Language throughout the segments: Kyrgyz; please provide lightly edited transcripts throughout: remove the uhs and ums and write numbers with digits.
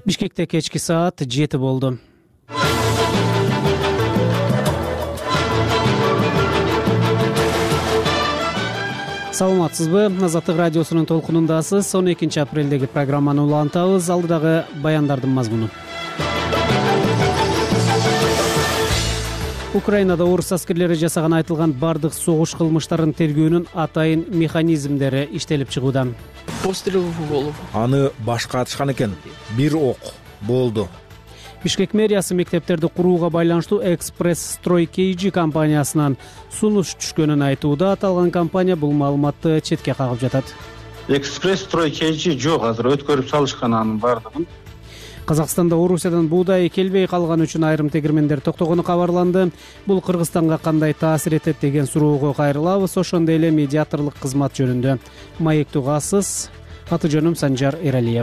Бишкекте кечки саат 7 болду. Саламатсызбы? Азаттык радиосунун толкунундасыз. 12 апрелдеги программаны улантабыз. Алдыдагы баяндардын мазмуну. Украинада орус аскерлери жасаган айтылган бардык согуш кылмыштарын тергөөнүн атайын механизмдери иштелип чыгууда. Пострел в голову. Аны башка атышкан экен. Бир ок болду. Бишкек мэриясы мектептерди курууга байланыштуу Экспресс Строй KG компаниясынан сунуш түшкөнүн айтууда. Аталган компания бул маалыматты четке кагып жатат. Экспресс Строй KG жок, азыр өткөрүп салышкан анын бардыгын. Казакстанда Орусиядан буудай келбей калган үчүн айрым тегирмендер токтогону кабарланды. Бул Кыргызстанга кандай таасир этет деген суроого кайрылабыз. Ошондой эле медиаторлук кызмат жөнүндө. Маектүү касыз. Аты жөнүм Санжар Эралиев.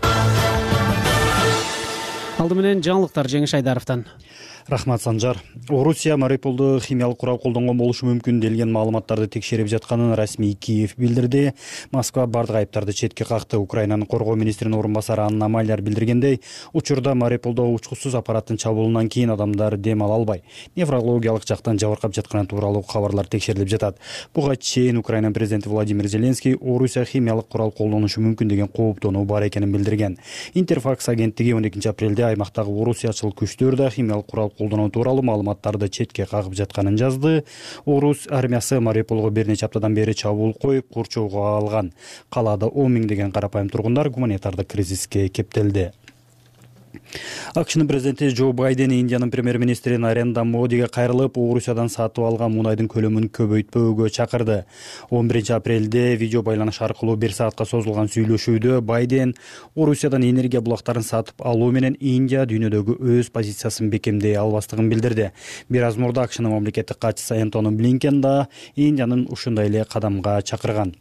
Алды менен жаңылыктар Жеңиш Айдаровдон. Рахмат, Санжар. Орусия Мариуполду химиялык курал колдонгон болушу мүмкүн делген маалыматтарды текшерип жатканын расмий Киев билдирди. Москва бардык айыптарды четке какты. Украинанын коргоо министринин орун басары Анна Маляр билдиргендей, учурда Мариуполдо учкусуз аппараттын чабуулунан кийин адамдар дем ала албай, неврологиялык жактан жабыркап жатканы тууралуу кабарлар текшерилип жатат. Буга чейин Украина президенти Владимир Зеленский Орусия химиялык курал колдонушу мүмкүн деген кооптонуу бар экенин билдирген. Интерфакс агенттиги 12 апрелде аймактагы орусиячыл күчтөр да химиялык курал колдонуу тууралуу маалыматтарды четке кагып жатканын жазды. Орус армиясы Мариуполго бир нече аптадан бери чабуул коюп, курчоого алган. Калаада 10 миңдеген карапайым тургундар гуманитардык кризиске кептелди. АКШнын президенти Джо Байден Индиянын премьер-министри Нарендра Модиге кайрылып, Орусиядан сатып алган мунайдын көлөмүн көбөйтпөөгө чакырды. 11 апрелде видео байланыш аркылуу 1 саатка созулган сүйлөшүүдө Байден Орусиядан энергия булактарын сатып алуу менен Индия дүйнөдөгү өз позициясын бекемдей албастыгын билдирди. Бир аз мурда АКШнын мамлекеттик катчысы Энтони Блинкен да Индиянын ушундай эле кадамга чакырган.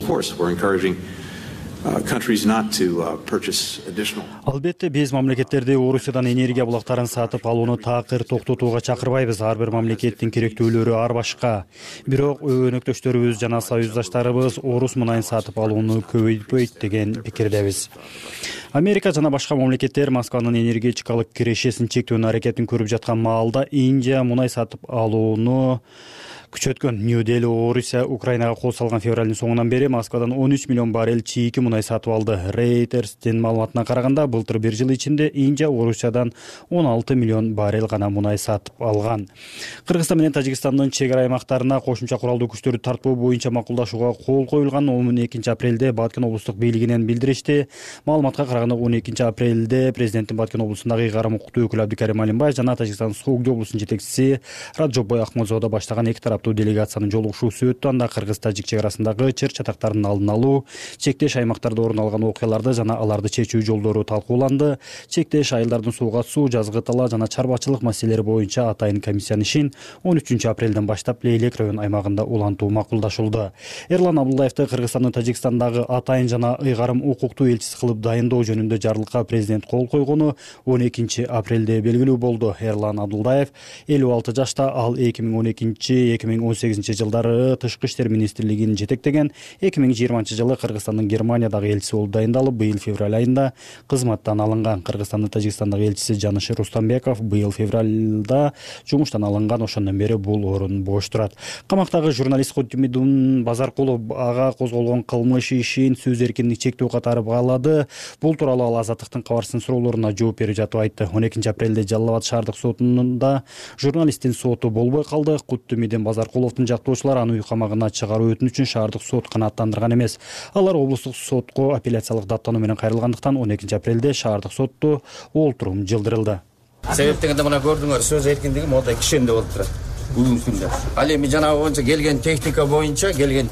Албетте биз мамлекеттерди Орусиядан энергия булактарын сатып алууну такыр токтотууга чакырбайбыз. Ар бир мамлекеттин керектүүлөрү ар башка. Бирок өнөктөштөрүбүз жана союздаштарыбыз орус мунайын сатып алууну көбөйтпөйт деген пикирдебиз. Америка жана башка мамлекеттер Москванын энергетикалык кирешесин чектөөнүн аракетин көрүп жаткан маалда Индия мунай сатып алууну күчөткөн. Нью-Дели Орусия Украинага кол салган февралдын соңунан бери Москвадан 13 миллион баррель чийки мунай сатып алды. Рейтерстин маалыматына караганда, былтыр бир жыл ичинде Индия Орусиядан 16 миллион баррель гана мунай сатып алган. Кыргызстан менен Тажикстандын чек ара аймактарына кошумча куралдуу күчтөрдү тартпоо боюнча макулдашууга кол коюлган. 12 апрелде Баткен облустук бийлигинен билдиришти. Маалыматка караганда 12 апрелде президенттин Баткен облусундагы ыйгарым укуктуу өкүлү Абдикарим Алимбай жана Тажикстандын Согди облусунун жетекчиси Раджоббай Ахмадзода баштаган эки тараптуу делегациянын жолугушуусу өттү. Анда Кыргыз-Тажик чек арасындагы чыр чатактардын алдын алуу, чектеш аймактарда орун алган окуяларды жана аларды чечүү жолдору талкууланды. Чектеш айылдардын сууга суу, жазгы тала жана чарбачылык маселелери боюнча атайын комиссиянын ишин 13 апрелден баштап Лейлек район аймагында улантуу макулдашылды. Эрлан Абдулдаевди Кыргызстандын Тажикстандагы атайын жана ыйгарым укуктуу элчиси кылып дайындоо жөнүндө жарлыкка президент кол койгону 12 апрелде белгилүү болду. Эрлан Абдулдаев 56 жашта, ал 2012-2018 жылдары Тышкы иштер министрлигин жетектеген. 2020 жылы Кыргызстандын Германиядагы элчиси болуп дайындалып, быйыл февраль айында кызматтан алынган. Кыргызстандын Тажикстандагы элчиси Жаныш Рустамбеков быйыл февралда жумуштан алынган. Ошондон бери бул орун бош турат. Камактагы журналист Кутмидун Базаркулов ага козголгон кылмыш ишин сөз эркиндигин чектөө катары баалады. Бул тууралуу ал Азаттыктын кабарсыз суроолоруна жооп берип жатып айтты. 12 апрелде Жалал Абад шаардык сотунда журналисттин соту болбой калды. Кутмидин Базаркуловдун жактоочулары аны үй камагына чыгаруу өтүнүчүн шаардык сот канааттандырган эмес. Алар облустук сотко апелляциялык даттануу менен кайрылгандыктан 12 апрелде шаардык сотту олтурум жылдырылды. Себептегенде мына көрдүңөр, сөз эркиндиги мода кишенде болуп турат. Бүгүнкү күндө. Ал эми жанагы боюнча келген техника боюнча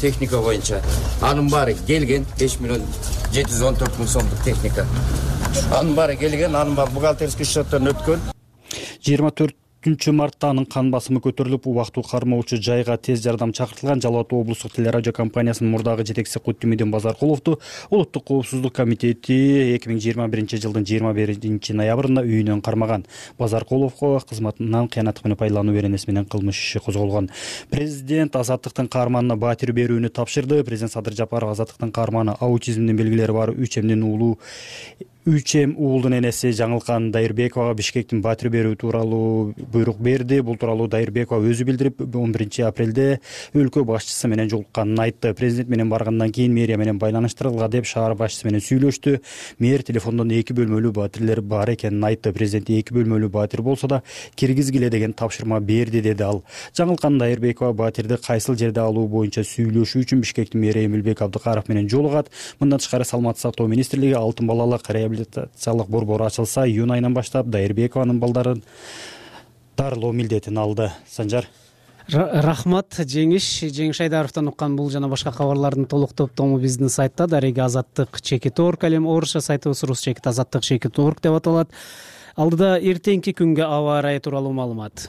анын баары келген 5 миллион 714 миң сомдук техника. Анын баары келген, анын баары бухгалтерский счеттен өткөн. 24 мартта анын кан басымы көтөрүлүп, убактылуу кармоочу жайга тез жардам чакыртылган. Жалал Абад облустук телерадио компаниясынын мурдагы жетекчиси Кутмидин Базаркуловду Улуттук коопсуздук комитети 2021 жылдын 21 ноябрында үйүнөн кармаган. Базаркуловго кызматынан кыянаттык менен пайдалануу беренеси менен кылмыш иши козголгон. Президент Азаттыктын каарманына батир берүүнү тапшырды. Президент Садыр Жапаров Азаттыктын каарманы аутизмдин белгилери бар 3 эмдин уулу 3М уулдун энеси Жаңылкан Дайырбековага Бишкектин батир берүү тууралуу буйрук берди. Бул тууралуу Дайырбекова өзү билдирип, 11 апрелде өлкө башчысы менен жолукканын айтты. Президент менен баргандан кийин мэрия менен байланыштырылга деп шаар башчысы менен сүйлөштү. Мэр телефондон 2 бөлмөлүү батирлер бар экенин айтты. Президент 2 бөлмөлүү батир болсо да киргизгиле деген тапшырма берди, деди ал. Жаңылкан Дайырбекова батирди кайсыл жерде алуу боюнча сүйлөшүү үчүн Бишкектин мэри Эмилбек Абдыкаров менен жолугат. Мындан тышкары Саламаттык сактоо министрлиги алтын балалык реабилитациялык борбору ачылса, июнь айынан баштап Дайырбекованын балдарын дарылоо милдетин алды. Санжар. Рахмат Жеңиш Айдаровдон уккан бул жана башка кабарлардын толук топтому биздин сайтта дареги azattik.org, алем орусча сайтыбыз rus.azattik.org деп аталат. Алдыда эртеңки күнгө аба ырайы тууралуу маалымат.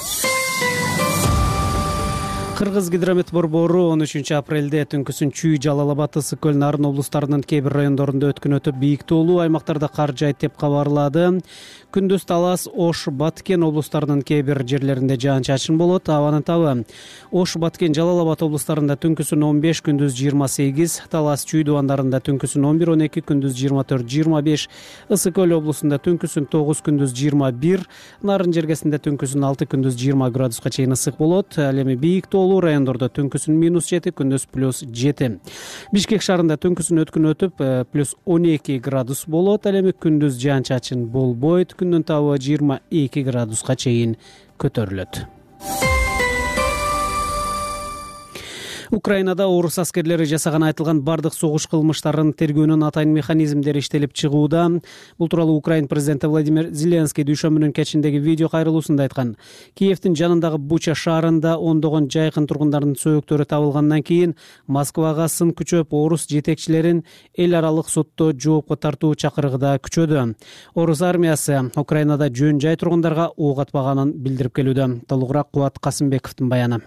Кыргыз гидромет борбору 13 апрелде түнкүсүн Чүй, Жалал Абад, Ысык Көл, Нарын облустарынын кээ бир райондорунда өткөн өтүп бийик тоолуу аймактарда кар жайт деп кабарлады. Күндүз Талас, Ош, Баткен облустарынын кээ бир жерлеринде жаан-чачын болот. Абанын табы Ош, Баткен, Жалал Абад облустарында түнкүсүн 15, күндүз 28, Талас, Чүй дубандарында түнкүсүн 11-12, күндүз 24-25, Ысык Көл облусунда түнкүсүн 9, күндүз 21, Нарын жергесинде түнкүсүн 6, күндүз 20 градуска чейин ысык болот. Ал эми бийик тоолуу райондордо түнкүсүн -7, күндүз +7. Бишкек шаарында түнкүсүн өткөн өтүп +12 градус болот. Ал эми күндүз жаан-чачын болбойт. Күндүн табы 22 градуска чейин көтөрүлөт. Украинада орус аскерлери жасаган айтылган бардык согуш кылмыштарын тергөөнүн атайын механизмдери иштелип чыгууда. Бул тууралуу Украин президенти Владимир Зеленский дүйшөмбүнүн кечиндеги видео кайрылуусунда айткан. Киевдин жанындагы Буча шаарында ондогон жайкын тургундардын сөөктөрү табылгандан кийин Москвага сын күчөп, орус жетекчилерин эл аралык сотто жоопко тартуу чакырыгы күчөдү. Орус армиясы Украинада жөн жай тургундарга ок атпаганын билдирип келүүдө. Толугураак Кубат Касымбековдун баяны.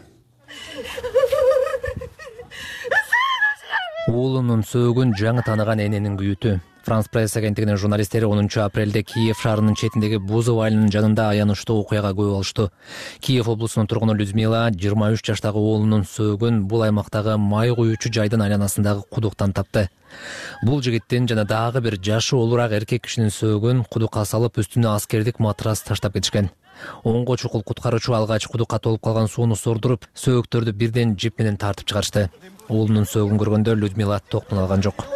Уулунун сөөгүн жаңы тааныган эненин күйүтү. Франс пресс агенттигинин журналисттери 10 апрелде Киев шаарынын четиндеги Бузов айылынын жанында аянычтуу окуяга күбө болушту. Киев облусунун тургуну Людмила 23 жаштагы уулунун сөөгүн бул аймактагы май куючу жайдын айланасындагы кудуктан тапты. Бул жигиттин жана дагы бир жашы олураак эркек кишинин сөөгүн кудукка салып, үстүнө аскердик матрас таштап кетишкен. Оңго чукул куткаруучу алгач кудукка толуп калган сууну сордуруп, сөөктөрдү бирден жип менен тартып чыгарышты. Уулунун сөөгүн көргөндө Людмила токтун алган жок.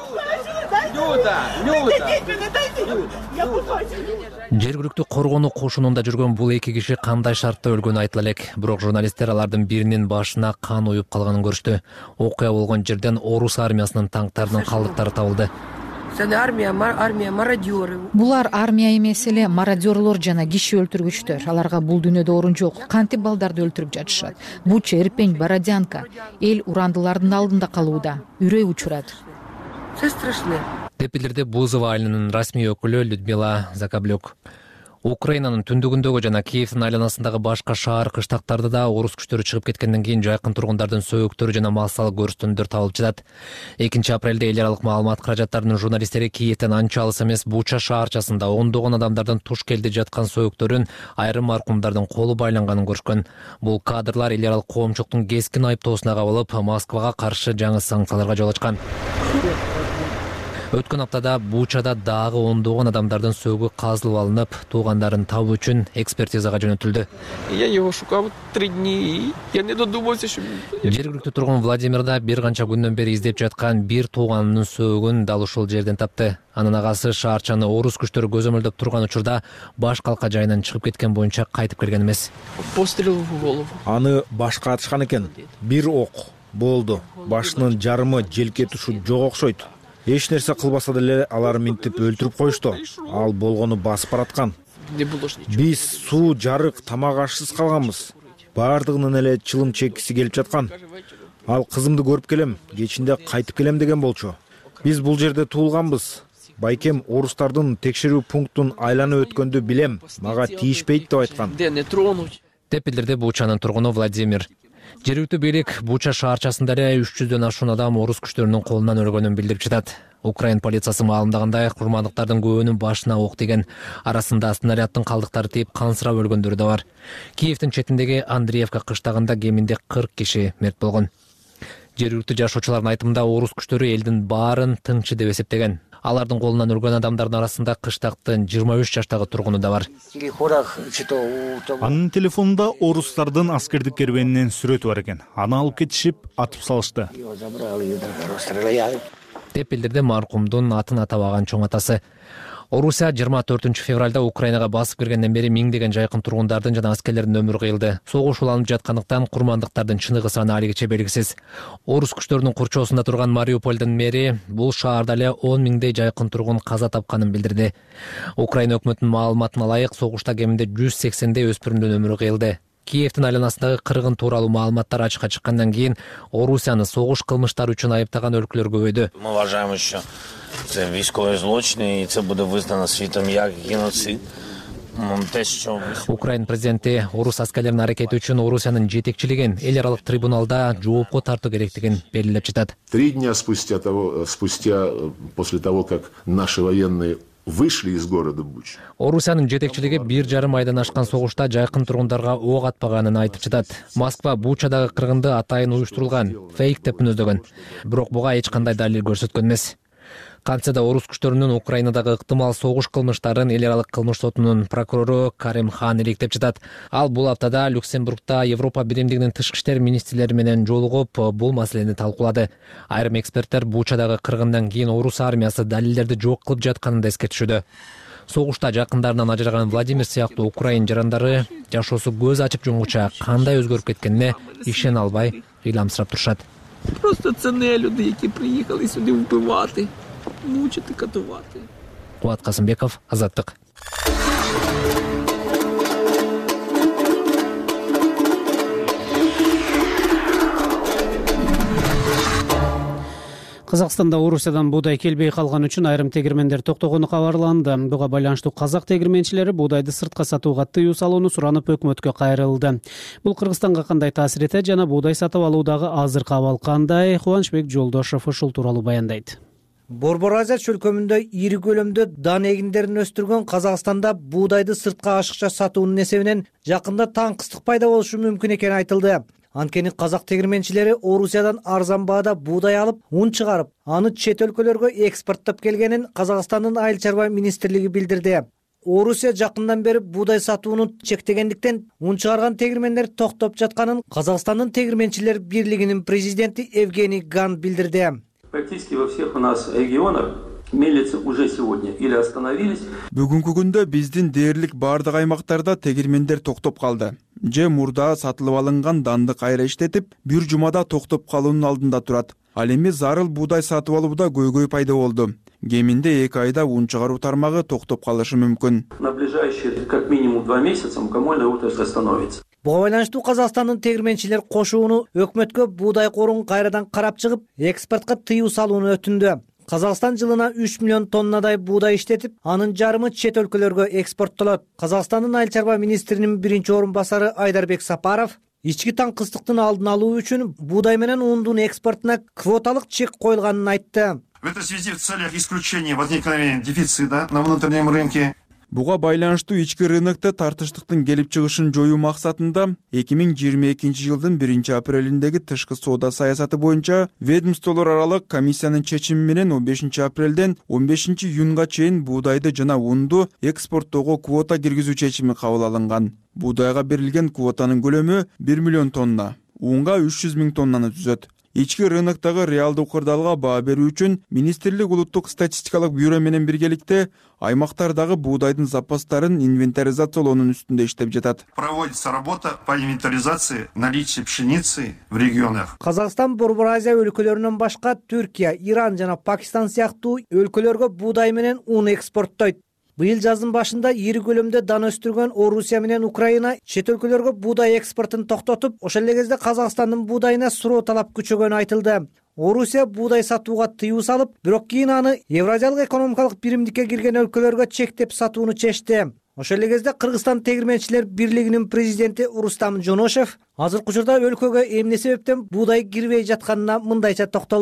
Жергиликтүү коргонуу кошунунда жүргөн бул эки киши кандай шартта өлгөнү айтыла элек. Бирок журналисттер алардын биринин башына кан уюп калганын көрүштү. Окуя болгон жерден орус армиясынын танктарынын калдыктары табылды. Армия мародеры. Булар армия эмес эле мародерлор жана киши өлтүргүчтөр. Аларга бул дүйнөдө орун жок. Кантип балдарды өлтүрүп жатышат. Буча, Ирпень, Бородянка эл урандылардын алдында калууда. Үрөй учурат. Деп билдирди Бузов айылынын расмий өкүлү Людмила Закаблюк. Украинанын түндүгүндөгү жана Киевдин айланасындагы башка шаар кыштактарда да орус күчтөрү чыгып кеткенден кийин жайкын тургундардын сөөктөрү жана мал салык көрсөтөндөр табылып жатат. 2 апрелде эл аралык маалымат каражаттарынын журналисттери Киевден анча алыс эмес Буча шаарчасында ондогон адамдардын туш келди жаткан сөөктөрүн, айрым маркумдардын колу байланганын көрүшкөн. Бул кадрлар эл аралык коомчулуктун кескин айыптоосуна кабылып, Москвага каршы жаңы санкцияларга жол ачкан. Өткөн аптада Бучада дагы ондогон адамдардын сөөгү казылып алынып, туугандарын табуу үчүн экспертизага жөнөтүлдү. Я его шукал 3 дни. Я не додумался, что... Жергиликтүү тургун Владимирда бир канча күндөн бери издеп жаткан бир тууганынын сөөгүн дал ушул жерден тапты. Анын агасы шаарчаны орус күчтөрү көзөмөлдөп турган учурда баш калка жайынан чыгып кеткен боюнча кайтып келген эмес. Пострел в голову. Аны башка атышкан экен. Бир ок болду. Башынын жарымы желке тушу жок окшойт. Эч нерсе кылбаса деле алар минтип өлтүрүп коюшту. Ал болгону басып бараткан. Биз суу, жарык, тамак ашсыз калганбыз. Бардыгынын эле чылым чеккиси келип жаткан. Ал кызымды көрүп келем, кечинде кайтып келем деген болчу. Биз бул жерде туулганбыз. Байкем орустардын текшерүү пунктун айланып өткөндү билем. Мага тийишпейт деп айткан. Деп билдирди Бучанын тургуну Владимир. Жергиликтүү бийлик Буча шаарчасында эле 300дөн ашуун адам орус күчтөрүнүн колунан өлгөнүн билдирип жатат. Украин полициясы маалымдагандай, курмандыктардын көбүнүн башына ок тийген. Арасында снаряддын калдыктары тийип кансырап өлгөндөрү да бар. Киевдин четиндеги Андреевка кыштагында кеминде 40 киши мерт болгон. Жергиликтүү жашоочулардын айтымында орус күчтөрү элдин баарын тынчы деп эсептеген. Алардын колунан үргөн адамдардын арасында кыштактын 23 жаштагы тургуну да бар. Анын телефонунда орустардын аскердик кербенинен сүрөтү бар экен. Аны алып кетишип, атып салышты. Деп билдирди маркумдун атын атабаган чоң атасы. Орусия 24 февралда Украинага басып киргенден бери миңдеген жайкын тургундардын жана аскерлердин өмүрү кыйылды. Согуш уланып жаткандыктан курмандыктардын чыныгы саны алигиче белгисиз. Орус күчтөрүнүн курчоосунда турган Мариупольдун мэри бул шаарда эле 10 миңдей жайкын тургун каза тапканын билдирди. Украина өкмөтүнүн маалыматына ылайык, согушта кеминде 180дей өспүрүмдүн өмүрү кыйылды. Киевдин айланасындагы кыргын тууралуу маалыматтар ачыкка чыккандан кийин Орусияны согуш кылмыштары үчүн айыптаган өлкөлөр көбөйдү. Мы уважаем еще це військові злочини, і це буде визнано світом як геноцид. Украина президенти орус аскерлеринин аракети үчүн Орусиянын жетекчилигин эл аралык трибуналда жоопко тартуу керектигин белгилеп жатат. 3 дня спустя после того, как наши военные вышли из города Буч. Орусиянын жетекчилиги 1,5 айдан ашкан согушта жайкын тургундарга ок атпаганын айтып жатат. Москва Бучадагы кыргынды атайын уюштурулган, фейк деп мүнөздөгөн. Бирок буга эч кандай далил көрсөткөн эмес. Кантсе да орус күчтөрүнүн Украинадагы ыктымал согуш кылмыштарын эл аралык кылмыш сотунун прокурору Карим Хан иликтеп жатат. Ал бул аптада Люксембургда Европа биримдигинин тышкы иштер министрлери менен жолугуп бул маселени талкуулады. Айрым эксперттер Бучадагы кыргындан кийин орус армиясы далилдерди жок кылып жатканын да эскертишүүдө. Согушта жакындарынан ажыраган Владимир сыяктуу украин жарандары жашоосу көз ачып жумгуча кандай өзгөрүп кеткенине ишене албай ыйламсырап турушат. Просто це не люди, які приїхали сюди вбивати, мучити, катувати. Куат Касымбеков, Азаттык. Казакстанда Орусиядан буудай келбей калган үчүн айрым тегирмендер токтогону кабарланды. Буга байланыштуу казак тегирменчилери буудайды сыртка сатууга тыюу салууну суранып өкмөткө кайрылды. Бул Кыргызстанга кандай таасир этет жана буудай сатып алуудагы азыркы абал кандай? Кубанычбек Жолдошов ушул тууралуу баяндайт. Борбор Азия чөлкөмүндө ири көлөмдө дан эгиндерин өстүргөн Казакстанда буудайды сыртка ашыкча сатуунун эсебинен жакында таңкыстык пайда болушу мүмкүн экени айтылды. Анткени казак тегирменчилери Орусиядан арзан баада буудай алып, ун чыгарып, аны чет өлкөлөргө экспорттоп келгенин Казакстандын айыл чарба министрлиги билдирди. Орусия жакындан бери буудай сатууну чектегендиктен ун чыгарган тегирмендер токтоп жатканын Казакстандын тегирменчилер бирлигинин президенти Евгений Ган билдирди. Практически во всех у нас регионах мельницы уже сегодня или остановились. Бүгүнкү күндө биздин дээрлик бардык аймактарда тегирмендер токтоп калды. Же мурда сатылып алынган данды кайра иштетип, бир жумада токтоп калуунун алдында турат. Ал эми зарыл буудай сатып алууда көйгөй пайда болду. Кеминде 2 айда ун чыгаруу тармагы токтоп калышы мүмкүн. На ближайшие как минимум 2 месяца мукомольная отрасль остановится. Буга байланыштуу Казакстандын тегирменчилер кошууну өкмөткө буудай корун кайрадан карап чыгып, экспортко тыюу салууну өтүндү. Казакстан жылына 3 миллион тоннадай буудай иштетип, анын жарымы чет өлкөлөргө экспорттолот. Казакстандын айыл чарба министринин биринчи орун басары Айдарбек Сапаров ички таңкыстыктын алдын алуу үчүн буудай менен ундун экспортуна квоталык чек коюлганын айтты. В этой связи в целях исключения возникновения дефицита на внутреннем рынке Буга байланыштуу ички рынокто тартыштыктын келип чыгышын жоюу максатында 2022 жылдын 1-апрелиндеги тышкы соода саясаты боюнча ведомстволор аралык комиссиянын чечими менен 15-апрелден 15-июнга чейин буудайды жана унду экспорттоого квота киргизүү чечими кабыл алынган. Буудайга берилген квотанын көлөмү 1 миллион тонна, унга 300 000 тоннаны түзөт. Ички рыноктогу реалдуу кырдаалга баа берүү үчүн министрлик улуттук статистикалык бюро менен биргеликте аймактардагы буудайдын запастарын инвентаризациялоонун үстүндө иштеп жатат. Проводится работа по инвентаризации наличия пшеницы в регионах. Казакстан Борбор Азия өлкөлөрүнөн башка Түркия, Иран жана Пакистан сыяктуу өлкөлөргө буудай менен ун экспорттойт. Быйыл жаздын башында ири көлөмдө дан өстүргөн Орусия менен Украина чет өлкөлөргө буудай экспортун токтотуп, ошол эле кезде Казакстандын буудайына суроо талап күчөгөнү айтылды. Орусия буудай сатууга тыюу салып, бирок кийин аны Евразиялык экономикалык биримдикке кирген өлкөлөргө чектеп сатууну чечти. Ошол эле кезде Кыргызстан тегирменчилер бирлигинин президенти Рустам Жоношев азыркы учурда өлкөгө эмне себептен буудай кирбей жатканына мындайча токтолду.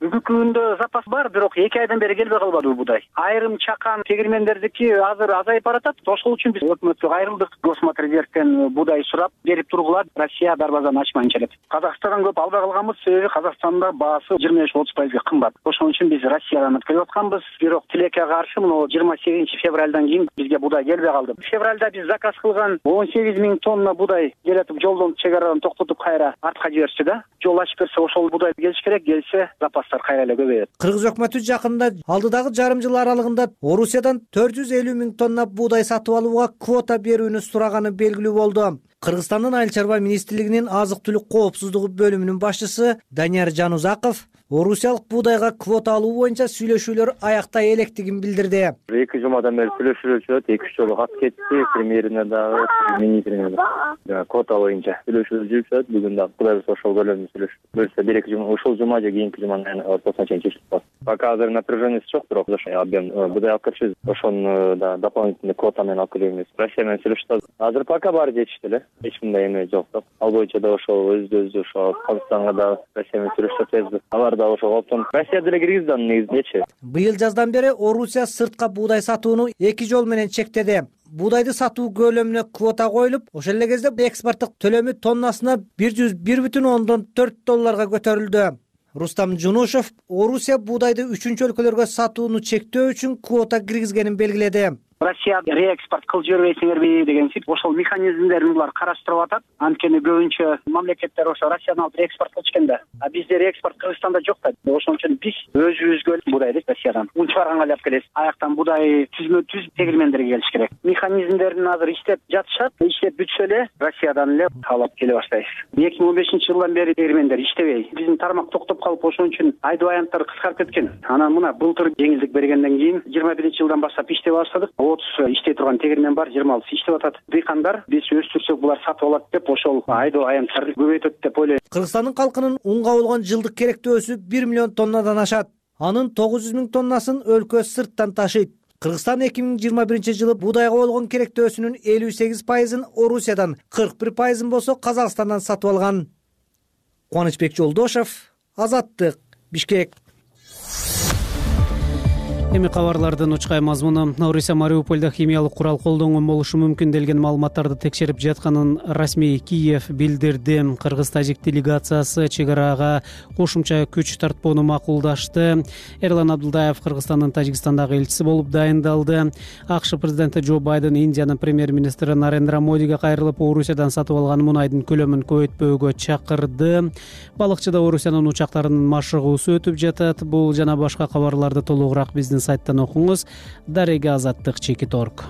бүгүнкү күндө запас бар, бирок 2 айдан бери келбей калбады буудай. Айрым чакан тегирмендердики азыр азайып баратат. Ошол үчүн биз өкмөткө кайрылдык. Госматрезервтен буудай сурап берип тургула. Россия дарбазаны ачмайынча элек. Казакстандан көп албай калганбыз, себеби Казакстанда баасы 25-30% кымбат. Ошон үчүн биз Россиядан алып атканбыз. Бирок тилекке каршы мына 28-февралдан кийин бизге буудай келбей калды. Февралда биз заказ кылган 18 000 тонна буудай келетип жолдон чегарадан токтотуп кайра артка жиберчү да. Жол ачып берсе ошол буудай келиш керек, келсе запастар кайра эле көбөйөт. Кыргыз өкмөтү жакында алдыдагы жарым жыл аралыгында Орусиядан 450 000 тонна буудай сатып алууга квота берүүнү сураганы белгилүү болду. Кыргызстандын Айыл чарба министрлигинин азык-түлүк коопсуздугу бөлүмүнүн башчысы Данияр Жанузаков орусиялык буудайга квота алуу боюнча сүйлөшүүлөр аяктай электигин билдирди. 2 жумадан бери сүйлөшүүлөр жүрөт, 2-3 жолу кат кетти, премьерине дагы, министрине дагы. Квота боюнча сүйлөшүүлөр жүрүп жатат. Бүгүн дагы Кудай буйрса ошол бөлүмдө сүйлөшүп. Бөлсө 1-2 жума, ошол жума же кийинки жуманын ортосуна чейин чечилип калат. Пока азыр напряженность жок, бирок объем буудай алып келишибиз. Ошону да дополнительный квота менен алып келебиз. Россия менен сүйлөшүп атабыз. Азыр пока баары жетишти эле. Эч кандай эме жок. Ал боюнча да ошол өзү ошол Казакстанга да Россия менен сүйлөшүп атабыз. Алар да ошол оптон Россия деле Кыргызстан негизинечи. Быйыл жаздан бери Орусия сыртка буудай сатууну 2 жол менен чектеди. Буудайды сатуу көлөмүнө квота коюлуп, ошол эле кезде экспорттук төлөмү тоннасына $101,4 көтөрүлдү. Рустам Жунушев Орусия буудайды 3-чү өлкөлөргө сатууну чектөө үчүн квота киргизгенин белгиледи. Россия реэкспорт кылып жибербейсиңерби деген сип ошол механизмдерин булар караштырып атат. Анткени көбүнчө мамлекеттер ошо Россиядан алып реэкспорт кылып экен да. А бизде реэкспорт Кыргызстанда жок да. Ошон үчүн биз өзүбүзгө буудайды Россиядан унчу барганга алып келебиз. Аяктан буудай түз тегирмендерге келиш керек. Механизмдерин азыр иштеп жатышат. Иштеп бүтсө эле Россиядан эле алып келе баштайбыз. 2015-жылдан бери тегирмендер иштебей, биздин тармак токтоп калып, ошон үчүн айдоо аянттар кыскарып кеткен. Анан мына былтыр жеңилдик бергенден кийин 21-жылдан баштап иштеп баштадык. 30 иштей турган тегирмен бар, 26 иштеп атат. Дыйкандар биз өстүрсөк булар сатып алат деп ошол айдоо аянттарды көбөйтөт деп ойлойм. Кыргызстандын калкынын унга болгон жылдык керектөөсү 1 миллион тоннадан ашат. Анын 900 000 тоннасын өлкө сырттан ташыйт. Кыргызстан 2021-жылы буудайга болгон керектөөсүнүн 58%-ын Орусиядан, 41%-ын болсо Казакстандан сатып алган. Кубанычбек Жолдошев, Азаттык, Бишкек. Эми кабарлардын учкай мазмуну. Орусия Мариупольдо химиялык курал колдонгон болушу мүмкүн делген маалыматтарды текшерип жатканын расмий Киев билдирди. Кыргыз-тажик делегациясы чек арага кошумча күч тартпоону макулдашты. Эрлан Абдулдаев Кыргызстандын Тажикстандагы элчиси болуп дайындалды. АКШ президенти Джо Байден Индиянын премьер-министри Нарендра Модиге кайрылып, Орусиядан сатып алган мунайдын көлөмүн көбөйтпөөгө чакырды. Балыкчыда Орусиянын учактарынын машыгуусу өтүп жатат. Бул жана башка кабарларды толугураак биздин сайттан окуңуз. Дарега Азаттык Чекиторг.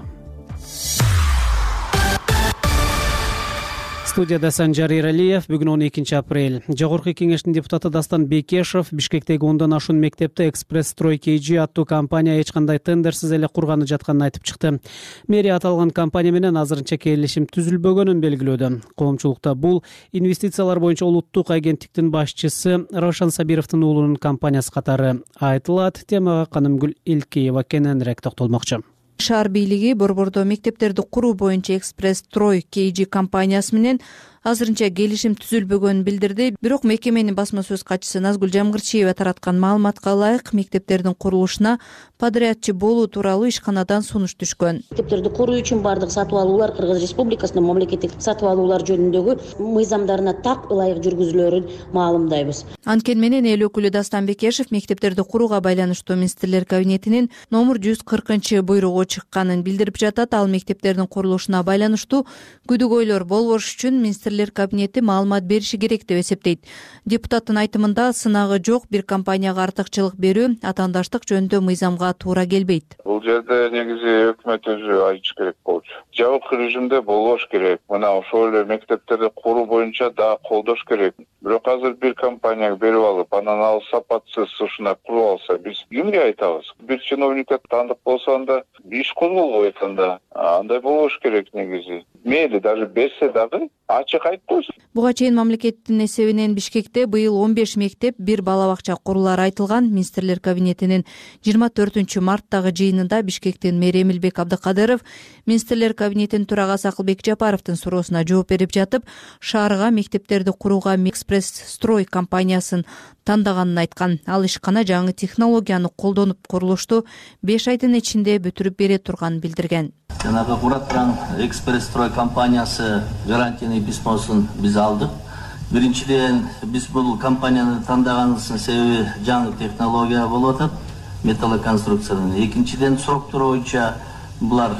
Студияда Санжар Эралиев. Бүгүн 12 апрель. Жогорку кеңештин депутаты Дастан Бекешев Бишкектеги 10 ашуун мектепте Экспресс-строй KG аттуу компания эч кандай тендерсиз эле курганы жатканын айтып чыкты. Мэрия аталган компания менен азырынча келишим түзүлбөгөнүн белгилөөдө. Коомчулукта бул инвестициялар боюнча улуттук агенттиктин башчысы Рошан Сабировдун уулунун компаниясы катары айтылат. Темага Канымгүл Илкеева кененирээк токтолмокчу. Шаар бийлиги борбордо мектептерди куруу боюнча Экспресс-строй KG компаниясы менен азырынча келишим түзүлбөгөнүн билдирди. Бирок мекеменин басма сөз катчысы Назгүл Жамгырчиева тараткан маалыматка ылайык, мектептердин курулушуна подрядчы болуу тууралуу ишканадан сунуш түшкөн. Мектептерди куруу үчүн бардык сатып алуулар Кыргыз Республикасынын мамлекеттик сатып алуулар жөнүндөгү мыйзамдарына так ылайык жүргүзүлөрүн маалымдайбыз. Анткени менен эл өкүлү Дастан Бекешев мектептерди курууга байланыштуу министрлер кабинетинин номер 140 буйругу чыкканын билдирип жатат. Ал мектептердин курулушуна байланыштуу күдүгөйлөр болбош үчүн министрлер кабинети маалымат бериши керек деп эсептейт. Депутаттын айтымында сынагы жок бир компанияга артыкчылык берүү атаандаштык жөнүндө мыйзамга туура келбейт. Бул жерде негизи өкмөт өзү айтыш керек болчу. Жабык режимде болбош керек. Мына ошол эле мектептерди куруу боюнча да колдош керек. Бирок азыр бир компанияга берип алып, анан ал сапатсыз ушундай куруп алса, биз кимге айтабыз? Бир чиновникке таандык болсо анда иш козголбойт анда. Андай болбош керек негизи. мейли даже берсе дагы ачык айтып койсун. Буга чейин мамлекеттин эсебинен Бишкекте быйыл 15 мектеп, 1 бала бакча курулары айтылган. Министрлер кабинетинин 24-марттагы жыйынында Бишкектин мэри Эмилбек Абдыкадыров Министрлер кабинетинин төрагасы Акылбек Жапаровдун суроосуна жооп берип жатып, шаарга мектептерди курууга Экспресс Строй компаниясын тандаганын айткан. Ал ишкана жаңы технологияны колдонуп курулушту 5 айдын ичинде бүтүрүп бере турганын билдирген. Жанагы кураткан Экспресс Строй компаниясы гарантийный письмосун биз алдык. Биринчиден биз бул компанияны тандаганыбыздын себеби жаңы технология болуп атат, металлоконструкциянын. Экинчиден сроктор боюнча булар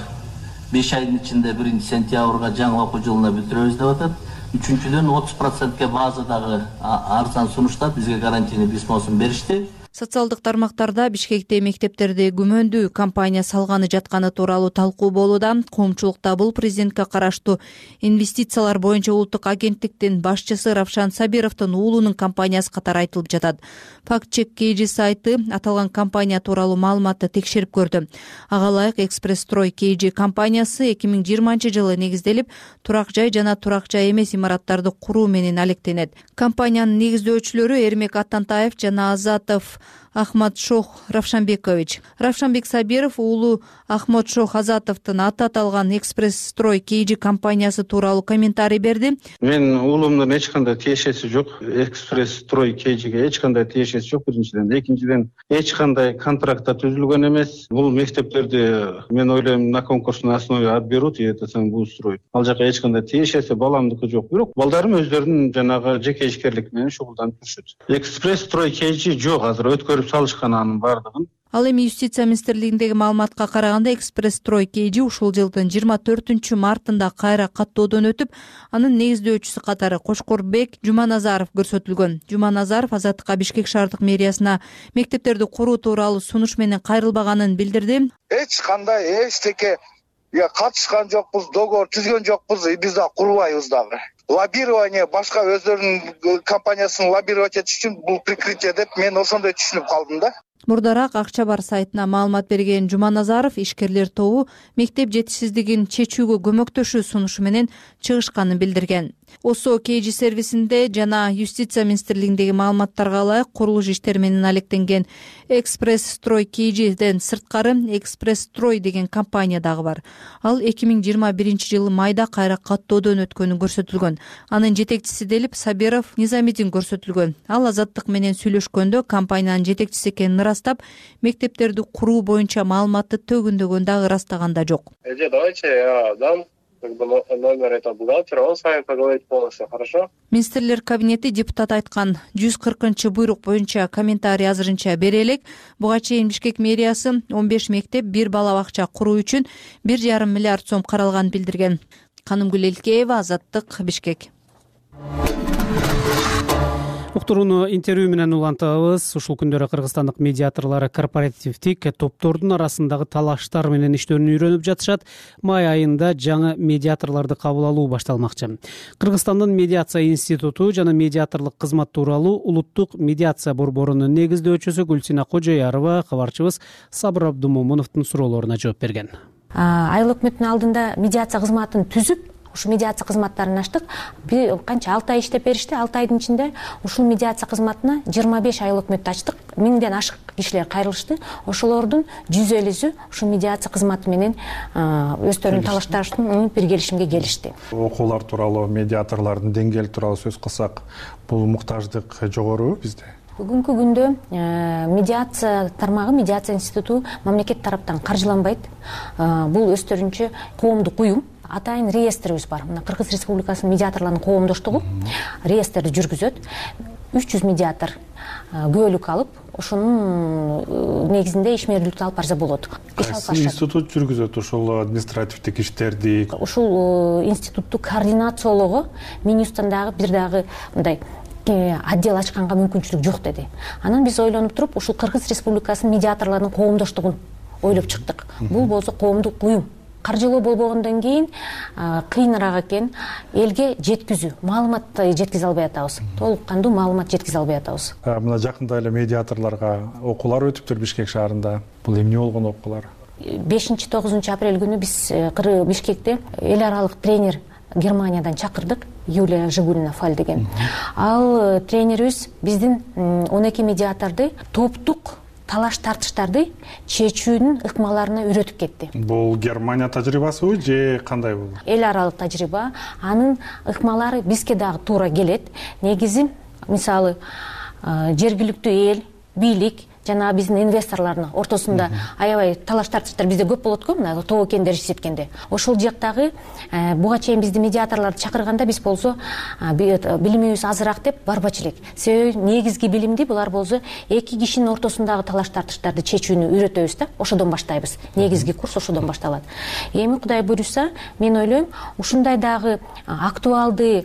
5 айдын ичинде 1-сентябрга жаңы окуу жылына бүтүрөбүз деп атат. Үчүнчүдөн 30%га базадагы арзан сунуштап бизге гарантийный письмосун беришти. Социалдык тармактарда Бишкекте мектептерди күмөндүү компания салганы жатканы тууралуу талкуу болууда. Коомчулукта бул президентке караштуу инвестициялар боюнча улуттук агенттиктин башчысы Равшан Сабировдун уулунун компаниясы катары айтылып жатат. Фактчек KG сайты аталган компания тууралуу маалыматты текшерип көрдү. Ага ылайык Экспресс Строй KG компаниясы 2020-жылы негизделип, турак жай жана турак жай эмес имараттарды куруу менен алектенет. Компаниянын негиздөөчүлөрү Эрмек Аттантаев жана Азатов Ахматшох Равшанбекович. Равшанбек Сабиров уулу Ахматшох Азатовдун аты аталган Экспресс Строй KG компаниясы тууралуу комментарий берди. Мен уулумдун эч кандай тиешеси жок. Экспресс Строй KGге эч кандай тиешеси жок биринчиден. Экинчиден эч кандай контрактта түзүлгөн эмес. Бул мектептерди мен ойлойм на конкурсной основе отберут и это сам будет строить. Ал жака эч кандай тиешеси баламдыкы жок. Бирок балдарым өздөрүнүн жанагы жеке ишкерлик менен шугулданып жүрүшөт. Экспресс Строй KG жок, азыр өткөрүп салышкан анын бардыгын. Ал эми Юстиция министрлигиндеги маалыматка караганда Экспресс Строй KG ушул жылдын 24-мартында кайра каттоодон өтүп, анын негиздөөчүсү катары Кошкорбек Жуманазаров көрсөтүлгөн. Жуманазаров Азаттыкка Бишкек шаардык мэриясына мектептерди куруу тууралуу сунуш менен кайрылбаганын билдирди. Эч кандай эчтеке катышкан жокпуз, договор түзгөн жокпуз, биз да курбайбыз дагы. Лоббирование башка өздөрүнүн компаниясын лоббировать этиш үчүн бул прикрытие деп мен ошондой түшүнүп калдым да. Мурдараак Акча бар сайтына маалымат берген Жуманазаров ишкерлер тобу мектеп жетишсиздигин чечүүгө көмөктөшүү сунушу менен чыгышканын билдирген. ОСО KG сервисинде жана Юстиция министрлигиндеги маалыматтарга ылайык курулуш иштери менен алектенген Экспресс Строй KGден сырткары Экспресс Строй деген компания дагы бар. Ал 2021-жылы майда кайра каттоодон өткөнү көрсөтүлгөн. Анын жетекчиси делип Сабиров Низамидин көрсөтүлгөн. Ал Азаттык менен сүйлөшкөндө компаниянын жетекчиси экенин ырастап, мектептерди куруу боюнча маалыматты төгүндөгөн дагы ырастаган да жок. Давайте я дам номер этого бухгалтера, он с вами поговорит полностью, хорошо? Министрлер кабинети депутат айткан 140-буйрук боюнча комментарий азырынча бере элек. Буга чейин Бишкек мэриясы 15 мектеп, 1 бала бакча куруу үчүн 1,5 миллиард сом каралганын билдирген. Канымгүл Элкеева, Азаттык, Бишкек. Уктурууну интервью менен улантабыз. Ушул күндөрү кыргызстандык медиаторлор корпоративдик топтордун арасындагы талаштар менен иштөөнү үйрөнүп жатышат. Май айында жаңы медиаторлорду кабыл алуу башталмакчы. Кыргызстандын медиация институту жана медиаторлук кызмат тууралуу улуттук медиация борборунун негиздөөчүсү Гүлсина Кожоярова кабарчыбыз Сабыр Абдумомуновдун суроолоруна жооп берген. Айыл өкмөттүн алдында медиация кызматын түзүп, ушул медиация кызматтарын аштык. Канча 6 ай иштеп беришти. 6 айдын ичинде ушул медиация кызматына 25 айыл өкмөттү ачтык. 1000ден ашык кишилер кайрылышты. Ошолордун 150сү ушул медиация кызматы менен өздөрүнүн талашташын бир келишимге келишти. Окуулар тууралуу, медиаторлордун деңгээли тууралуу сөз кылсак, бул муктаждык жогору бизде. Бүгүнкү күндө медиация тармагы, медиация институту мамлекет тараптан каржыланбайт. Бул өздөрүнчө коомдук уюм. Атайын реестрибиз бар. Мына Кыргыз Республикасынын медиаторлордун коомдоштугу реестрди жүргүзөт. 300 медиатор күбөлүк алып, ошонун негизинде ишмердүүлүктү алып барса болот. Институт жүргүзөт ушул административдик иштерди. Ушул институтту координациялоого Минюсттан дагы бир дагы мындай отдел ачканга мүмкүнчүлүк жок деди. Анан биз ойлонуп туруп, ушул Кыргыз Республикасынын медиаторлордун коомдоштугун ойлоп чыктык. Бул болсо коомдук уюм. Каржылоо болбогондон кийин кыйыныраак экен, элге жеткизүү, маалымат жеткизе албай атабыз. Толук кандуу маалымат жеткизе албай атабыз. Мына жакында эле медиаторлорго окуулар өтүптүр Бишкек шаарында. Бул эмне болгон окуулар? 5-9 апрель күнү биз Бишкекте эл аралык тренер Германиядан чакырдык, Юлия Жигулина Фаль деген. Ал тренерибиз биздин 12 медиаторду топтук талаш тартыштарды чечүүнүн ыкмаларына үйрөтүп кетти. Бул Германия тажрыйбасыбы же кандай бул? Эл аралык тажрыйба. Анын ыкмалары бизге дагы туура келет. Негизи, мисалы, жергиликтүү эл, бийлик жана биздин инвесторлордун ортосунда аябай талаш тартыштар бизде көп болот го, мына тоо кендер эсептегенде. Ошол жактагы буга чейин бизди медиаторлорду чакырганда биз болсо билимибиз азыраак деп барбачу элек. Себеби негизги билимди булар болсо эки кишинин ортосундагы талаш тартыштарды чечүүнү үйрөтөбүз да, ошодон баштайбыз. Негизги курс ошодон башталат. Эми Кудай буйруса, мен ойлойм, ушундай дагы актуалдуу,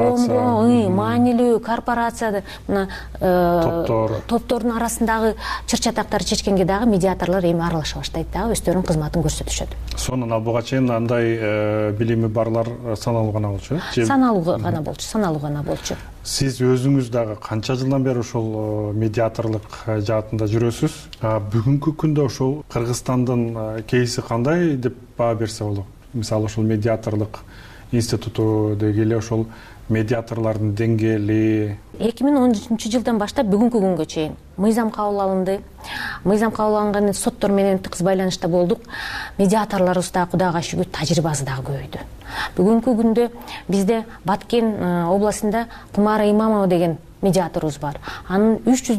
маанилүү корпорация, мына топтордун арасындагы чыр-чатактарды чечкенге дагы медиаторлор эми аралаша баштайт дагы, өздөрүнүн кызматын көрсөтүшөт. Сонун ал буга чейин андай билими барлар саналуу гана болчу, э? Саналуу гана болчу. Сиз өзүңүз дагы канча жылдан бери ошол медиаторлук жаатында жүрөсүз? Бүгүнкү күндө ошол Кыргызстандын кейси кандай деп баа берсе болот? Мисалы ошол медиаторлук институту деги эле ошол медиаторлордун деңгээли 2013 жылдан баштап бүгүнкү күнгө чейин мыйзам кабыл алынды. Мыйзам кабыл алынган соттор менен тыгыз байланышта болдук. Медиаторлорубуз да Кудайга шүгүр тажрыйбасы дагы көбөйдү. Бүгүнкү күндө бизде Баткен областында Кумара Имамова деген медиаторубуз бар. Анын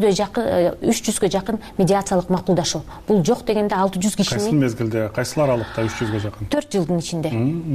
300ге жакын медиациялык макулдашуу. Бул жок дегенде 600 кишини. Кайсы мезгилде, кайсыл аралыкта 300ге жакын? 4 жылдын ичинде.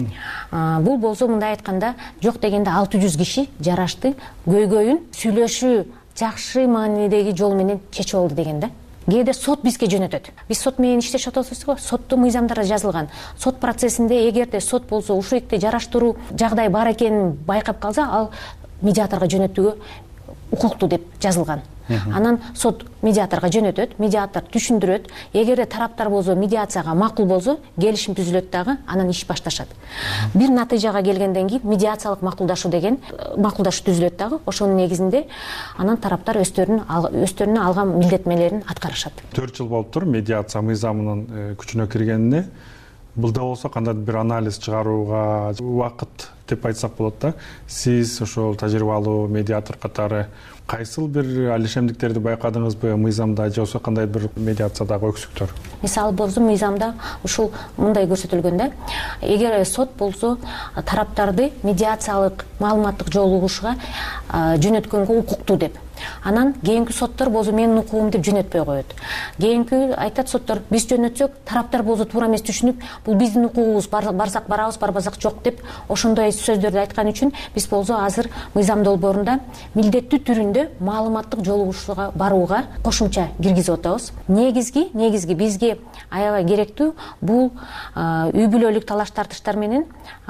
Бул болсо мындай айтканда, жок дегенде 600 киши жарашты, көйгөйүн сүйлөшүү жакшы маанидеги жол менен чечип алды деген да. Кээде сот бизге жөнөтөт. Биз сот менен иштешип атабыз го. Соттун мыйзамдары жазылган. Сот процессинде эгерде сот болсо ушуекте жараштыруу жагдай бар экенин байкап калса, ал медиаторго жөнөтүүгө укуктуу деп жазылган. Анан сот медиаторго жөнөтөт, медиатор түшүндүрөт. Эгерде тараптар болсо медиацияга макул болсо, келишим түзүлөт дагы, анан иш башташат. Бир натыйжага келгенден кийин медиациялык макулдашуу деген макулдашуу түзүлөт дагы. Ошонун негизинде анан тараптар өздөрүнө алган милдеттенмелерин аткарышат. 4 жыл болуптур медиация мыйзамынын күчүнө киргенине. Бул да болсо кандай бир анализ чыгарууга убакыт деп айтсак болот да. Сиз ошол тажрыйбалуу медиатор катары кайсыл бир алишемдиктерди байкадыңызбы мыйзамда же болбосо кандай бир медиациядагы өксүктөр? Мисалы болсо мыйзамда ушул мындай көрсөтүлгөн да. Эгер сот болсо тараптарды медиациялык маалыматтык жолугушууга жөнөткөнгө укуктуу деп. Анан кийинки соттор болсо менин укугум деп жөнөтпөй коет. Кийинки айтат соттор, биз жөнөтсөк, тараптар болсо туура эмес түшүнүп, бул биздин укугубуз, барсак барабыз, барбасак жок деп ошондой сөздөрдү айткан үчүн биз болсо азыр мыйзам долбоорунда милдеттүү түрүндө маалыматтык жолугушууга барууга кошумча киргизип атабыз. Негизги бизге аябай керектүү бул үй бүлөлүк талаш тартыштар менен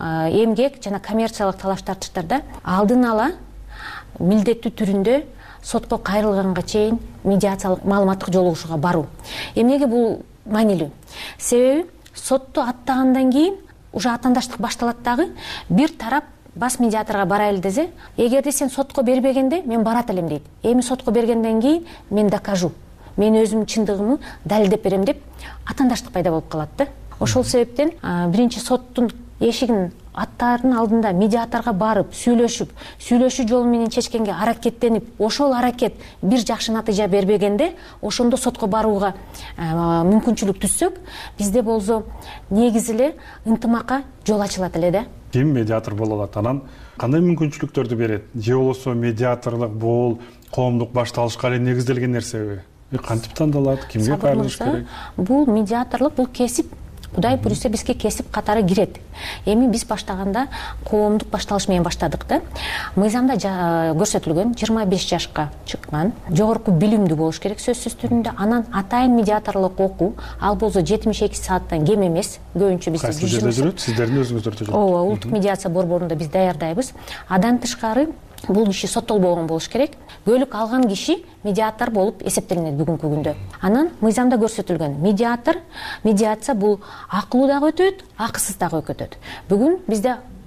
эмгек жана коммерциялык талаш тартыштарда алдын ала милдеттүү түрүндө сотко кайрылганга чейин медиациялык маалыматтык жолугушууга баруу. Эмнеге бул маанилүү? Себеби сотту аттагандан кийин уже атаандаштык башталат дагы, бир тарап бас медиаторго барайлы десе, эгерде сен сотко бербегенде мен барат элем дейт. Эми сотко бергенден кийин мен докажу, мен өзүмдүн чындыгымды далилдеп берем деп атаандаштык пайда болуп калат да. Ошол себептен биринчи соттун эшигин аттаардын алдында медиаторго барып, сүйлөшүү жолу менен чечкенге аракеттенип, ошол аракет бир жакшы натыйжа бербегенде, ошондо сотко барууга мүмкүнчүлүк түзсөк, бизде болсо негизи эле ынтымакка жол ачылат эле да. Ким медиатор боло алат? Анан кандай мүмкүнчүлүктөрдү берет? Же болбосо медиаторлук бул коомдук башталышка эле негизделген нерсеби? Кантип тандалат? Кимге кайрылыш керек? Бул медиаторлук, бул кесип. Кудай буйруса бизге кесип катары кирет. Эми биз баштаганда коомдук башталыш менен баштадык да. Мыйзамда көрсөтүлгөн 25 жашка чыккан, жогорку билимдүү болуш керек сөзсүз түрүндө. Анан атайын медиаторлук окуу, ал болсо 72 сааттан кем эмес. Көбүнчө бизде жүрөт, сиздердин өзүңүздөрдө жүрөт. Ооба, улуттук медиация борборунда биз даярдайбыз. Адан тышкары бул киши соттолбогон болуш керек. Көлүк алган киши медиатор болуп эсептелинет бүгүнкү күндө. Анан мыйзамда көрсөтүлгөн медиация бул акылуу дагы өтөт, акысыз дагы өтөт. Бүгүн бизде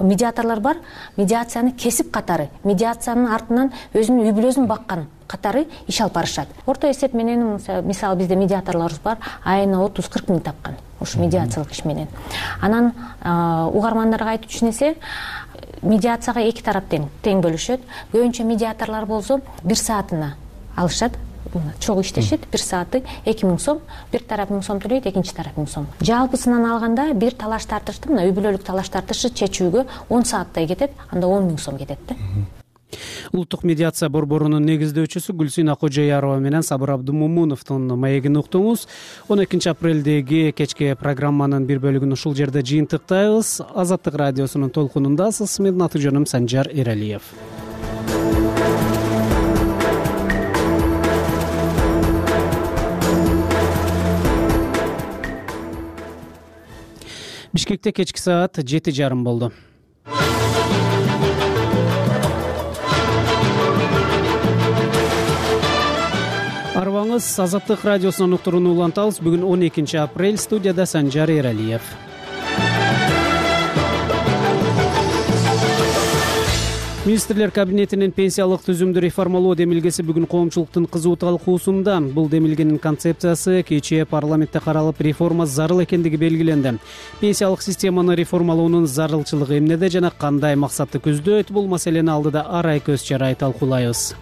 медиаторлор бар, медиацияны кесип катары, медиациянын артынан өзүнүн үй бүлөсүн баккан катары иш алып барышат. Орто эсеп менен мисалы бизде медиаторлорубуз бар, айына 30-40 миң тапкан ушу медиациялык иш менен. Анан угармандарга айтып түшүнөсө, медиацияга эки тарап тең бөлүшөт. Көбүнчө медиаторлор болсо 1 саатына алышат, чогуу иштешет, 1 сааты 2000 сом, бир тарап 1000 сом төлөйт, экинчи тарап 1000 сом. Жалпысынан алганда бир талаш тартышты, мына үй бүлөлүк талаш тартышы чечүүгө 10 сааттай кетет, анда 10 000 сом кетет да. Улуттук медиация борборунун негиздөөчүсү Гүлсина Кожоярова менен Сабыр Абдумомуновдун маегин уктуңуз. 12 апрелдеги кечки программанын бир бөлүгүн ушул жерде жыйынтыктайбыз. Азаттык радиосунун толкунундасыз. Менин аты жөнүм Санжар Эралиев. Бишкекте кечки саат 7:30 болду. Арбаңыз Азаттык радиосунун уктуруун улантабыз. Бүгүн 12 апрель, студияда Санжар Эралиев. Министрлер кабинетинин пенсиялык түзүмдү реформалоо демилгеси бүгүн коомчулуктун кызуу талкуусунда. Бул демилгенин концепциясы кечээ парламентте каралып, реформа зарыл экендиги белгиленди. Пенсиялык системаны реформалоонун зарылчылыгы эмнеде жана кандай максатты көздөйт? Бул маселени алдыда арай көз чарай талкуулайбыз.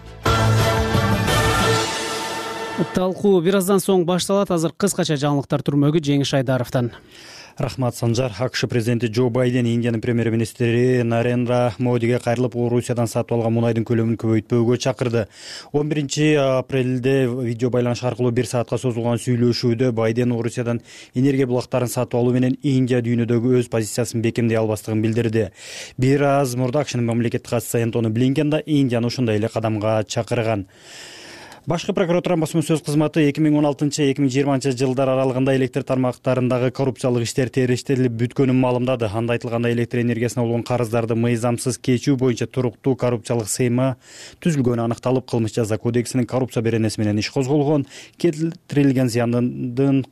Талкуу бир аздан соң башталат. Азыр кыскача жаңылыктар түрмөгү Жеңиш Айдаровдон. Рахмат, Санжар. АКШ президенти Джо Байден Индиянын премьер-министри Нарендра Модиге кайрылып, Орусиядан сатып алган мунайдын көлөмүн көбөйтпөөгө чакырды. 11 апрелде видео байланыш аркылуу 1 саатка созулган сүйлөшүүдө Байден Орусиядан энергия булактарын сатып алуу менен Индия дүйнөдөгү өз позициясын бекемдей албастыгын билдирди. Бир аз мурда АКШнын мамлекеттик катчысы Энтони Блинкен да Индияны ушундай эле кадамга чакырган. Башкы прокуратуранын басма сөз кызматы 2016-2020 жылдар аралыгында электр тармактарындагы коррупциялык иштер териштирилип бүткөнүн маалымдады. Анда айтылгандай, электр энергиясына болгон карыздарды мыйзамсыз кечүү боюнча туруктуу коррупциялык схема түзүлгөнү аныкталып, кылмыш жаза кодексинин коррупция беренеси менен иш козголгон. Келтирилген зыяндын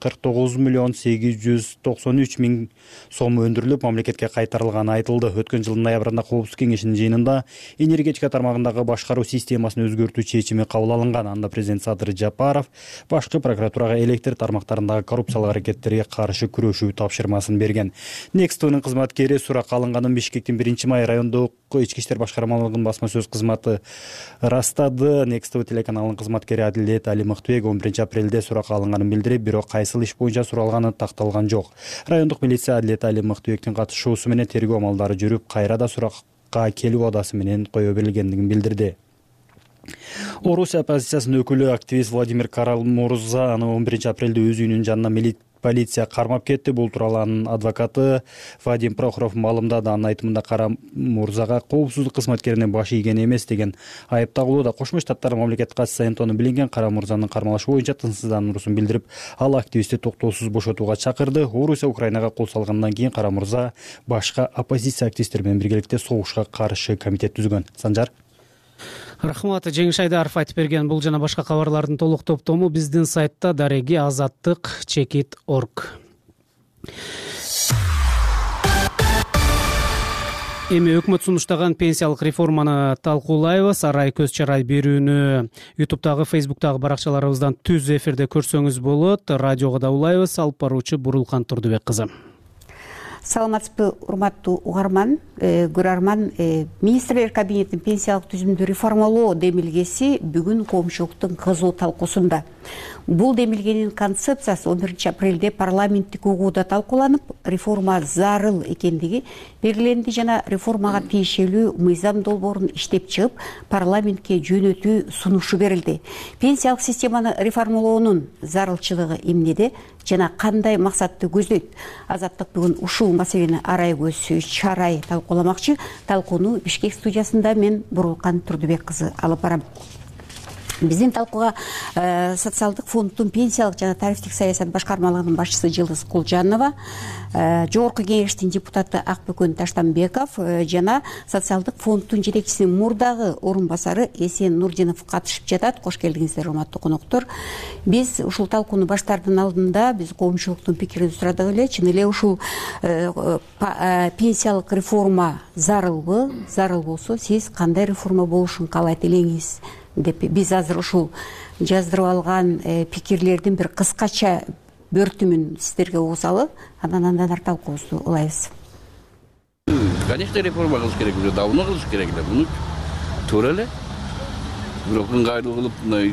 49,893,000 сом өндүрүлүп, мамлекетке кайтарылганы айтылды. Өткөн жылдын ноябрында Коопсуздук кеңешинин жыйынында энергетика тармагындагы башкаруу системасын өзгөртүү чечими кабыл алынган. Анда президент Садыр Жапаров башкы прокуратурага электр тармактарындагы коррупциялык аракеттерге каршы күрөшүү тапшырмасын берген. Некстовнун кызматкери сурак алынганын Бишкектин 1-май райондук ички иштер башкармалыгынын басма сөз кызматы ырастады. Некстов телеканалынын кызматкери Адилет Али Мыктыбек 11 апрелде сурак алынганын билдирип, бирок кайсыл иш боюнча суралганы такталган жок. Райондук милиция Адилет Али Мыктыбектин катышуусу менен тергөө амалдары жүрүп, кайра да суракка келүү убадасы менен кое берилгендигин билдирди. Орусия оппозициясынын өкүлү активист Владимир Карамурза аны 11 апрелде өз үйүнүн жанына полиция кармап кетти. Бул тууралуу анын адвокаты Вадим Прохоров маалымдады. Анын айтымында Карамурзага коопсуздук кызматкеринин башы ийген эмес деген айып тагылууда. Кошмо Штаттардын мамлекеттик катчысы Энтони Блинкен Карамурзанын кармалышы боюнча тынчсыздануусун билдирип, ал активистти токтоосуз бошотууга чакырды. Орусия Украинага кол салгандан кийин Карамурза башка оппозиция активисттери менен биргеликте согушка каршы комитет түзгөн. Санжар. Рахмат, Жеңиш Айдаров айтып берген. Бул жана башка кабарлардын толук топтому биздин сайтта дареги azattik.org. Эми өкмөт сунуштаган пенсиялык реформаны талкуулайбыз. Арай көз чарай берүүнү YouTube'дагы, Facebook'дагы баракчаларыбыздан түз эфирде көрсөңүз болот. Радиого да улайбыз. Алып баруучу Бурулкан Турдубек кызы. Саламатсызбы, урматтуу угарман, көрөрман. Министрлер кабинетинин пенсиялык түзүмдү реформалоо демилгеси бүгүн коомчулуктун кызуу талкуусунда. Бул демилгенин концепциясы 11 апрелде парламенттик угууда талкууланып, реформа зарыл экендиги белгиленди жана реформага тиешелүү мыйзам долбоорун иштеп чыгып, парламентке жөнөтүү сунушу берилди. Пенсиялык системаны реформалоонун зарылчылыгы эмнеде жана кандай максатты көздөйт? Азаттык бүгүн ушул маселени арай көз чарай талкууламакчы. Талкууну Бишкек студиясында мен Бурулкан Турдубек кызы алып барам. биздин талкууга социалдык фонддун пенсиялык жана тарифтик саясат башкармалыгынын башчысы Жылдыз Кулжанова, жогорку кеңештин депутаты Акбөкөн Таштанбеков жана социалдык фонддун жетекчисинин мурдагы орун басары Эсен Нурдинов катышып жатат. Кош келдиңиздер, урматтуу коноктор. Биз ушул талкууну баштаардын алдында биз коомчулуктун пикирин сурадык эле. Чын эле ушул пенсиялык реформа зарылбы? Зарыл болсо, сиз кандай реформа болушун каалайт элеңиз деп биз азыр ушул жаздырып алган пикирлердин бир кыскача бөртүмүн сиздерге угузалы, андан ар талкуубузду улайбыз. Конечно, реформа кылыш керек, уже давно кылыш керек эле. Муну туура эле. Бирок ыңгайлуу кылып,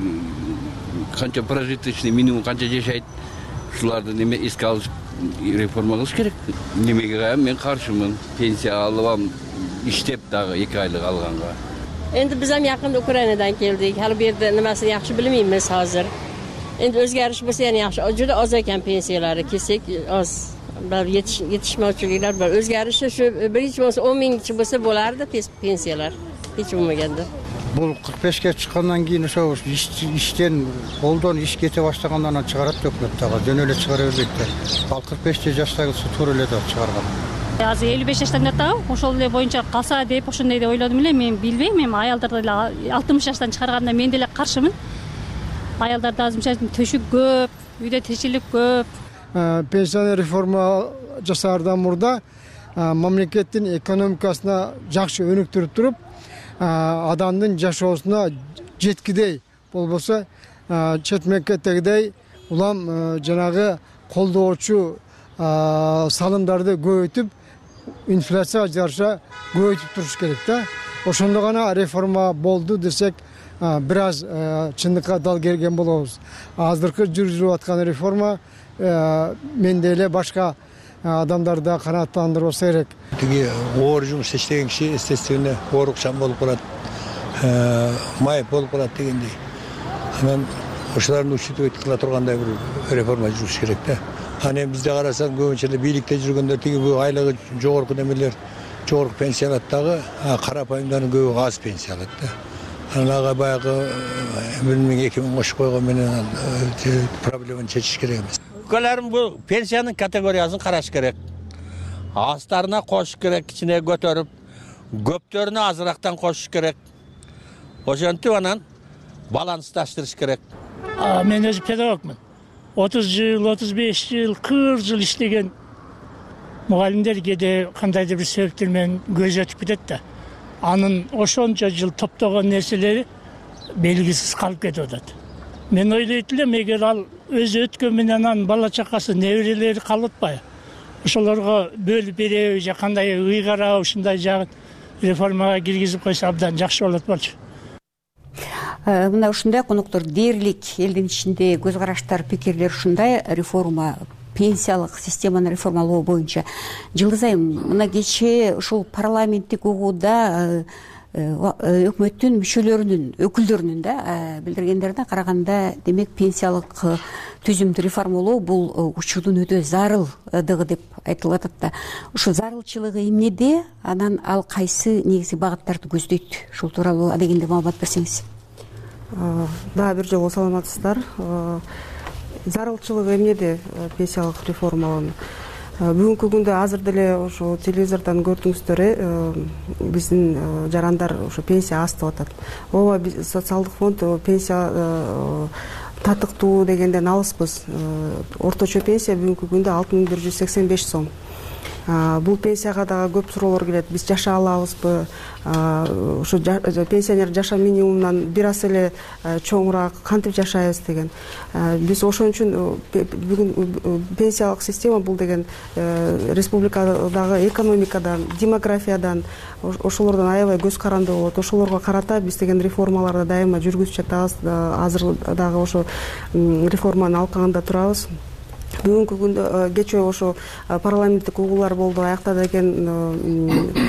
канча прожиточный минимум канча жашайт, ушуларды неме эске алып реформа кылыш керек. Немеге мен каршымын. Пенсия алып, иштеп дагы 2 айлык алганга. Endi biz ham yaqinda Ukrainadan keldik. Hali bu yerda nimasini yaxshi bilmaymiz hozir. Endi o'zgarish bo'lsa yana yaxshi. Juda oz ekan pensiyalari, kelsak oz. Yetishmovchiliklar bor. O'zgarishi shu birinchi bo'lsa 10 mingchi bo'lsa bo'lardi pensiyalar. Hech bo'lmaganda. Бұл 45-ке шыққаннан кейін ошо иштен колдон иш кете баштагандан анан чыгарат өкмөт дагы жөн эле чыгара бербейт. Ал 45 жаштагы туура эле да чыгарган. Азыр 55 жаштан жатам, ошол эле боюнча калса деп ошондой деп ойлодум эле. Мен билбейм, эми аялдарды эле 60 жаштан чыгарганда мен деле каршымын. Аялдарда азыр төшүк көп, үйдө тиричилик көп. Пенсия реформа жасаардан мурда мамлекеттин экономикасына жакшы өнүктүрүп туруп, адамдын жашоосуна жеткидей болбосо чет мемлекеттегидей улам жанагы колдоочу салымдарды көбөйтүп, инфляцияга жараша көбөйтүп туруш керек да. Ошондо гана реформа болду десек, бир аз чындыкка дал келген болобуз. Азыркы жүргүзүлүп аткан реформа менде эле башка адамдарды канааттандырбаса керек. Тиги оор жумуш иштеген киши естественно оорукчан болуп калат, майып болуп калат дегендей. Анан ошолорду учитывать кыла тургандай бир реформа жүрүш керек да. Анан бизде карасаң көбүнчө эле бийликте жүргөндөр тиги бу айлыгы жогорку немелер, жогорку пенсия алат дагы, карапайымдардын көбү аз пенсия алат да. Анан ага баягы 1000-2000 кошуп койгон менен проблеманы чечиш керек эмес. Өлкөлөрүн бул пенсиянын категориясын караш керек. Астарына кошуш керек, кичине көтөрүп, көптөрүнө азырактан кошуш керек. Ошентип анан балансташтырыш керек. Мен өзү педагогмун. 30 жыл, 35 жыл, 40 жыл иштеген мугалимдер кээде кандайдыр бир себептер менен көз өтүп кетет да. Анын ошончо жыл топтогон нерселери белгисиз калып кетип атат. Мен ойлойт элем, эгер ал өзү өткөн менен анын бала чакасы, неберелери калып атпайбы? Ошолорго бөлүп береби же кандай ыйгарап ушундай жагын реформага киргизип койсо абдан жакшы болот болчу. Мына ушундай коноктор дээрлик элдин ичинде көз караштар, пикирлер ушундай реформа, пенсиялык системаны реформалоо боюнча. Жылдыз айым, мына кечээ ушул парламенттик угууда өкмөттүн мүчөлөрүнүн, өкүлдөрүнүн да билдиргендерине караганда, демек пенсиялык түзүмдү реформалоо бул учурдун өтө зарылдыгы деп айтылып атат да. Ушу зарылчылыгы эмнеде, анан ал кайсы негизги багыттарды көздөйт? Ушул тууралуу адегенде маалымат берсеңиз. Да, бир жолу саламатсыздар. Зарылчылыгы эмнеде пенсиялык реформаланын? Бүгүнкү күндө азыр деле ошо телевизордон көрдүңүздөр, биздин жарандар ошо пенсия аз деп атат. Ооба, биз социалдык фонд пенсия татыктуу дегенден алыспыз. Орточо пенсия бүгүнкү күндө 6185 сом. Бул пенсияга дагы көп суроолор келет. Биз жаша алабызбы? Ошо пенсионер жаша минимумунан бир аз эле чоңураак кантип жашайбыз деген. Биз ошон үчүн бүгүн пенсиялык система бул деген республикадагы экономикадан, демографиядан, ошолордон аябай көз каранды болот. Ошолорго карата биз деген реформаларды дайыма жүргүзүп жатабыз. Азыр дагы ошо реформаны алкагында турабыз. Бүгүнкү күндө кечээ ошо парламенттик угуулар болду, аяктады экен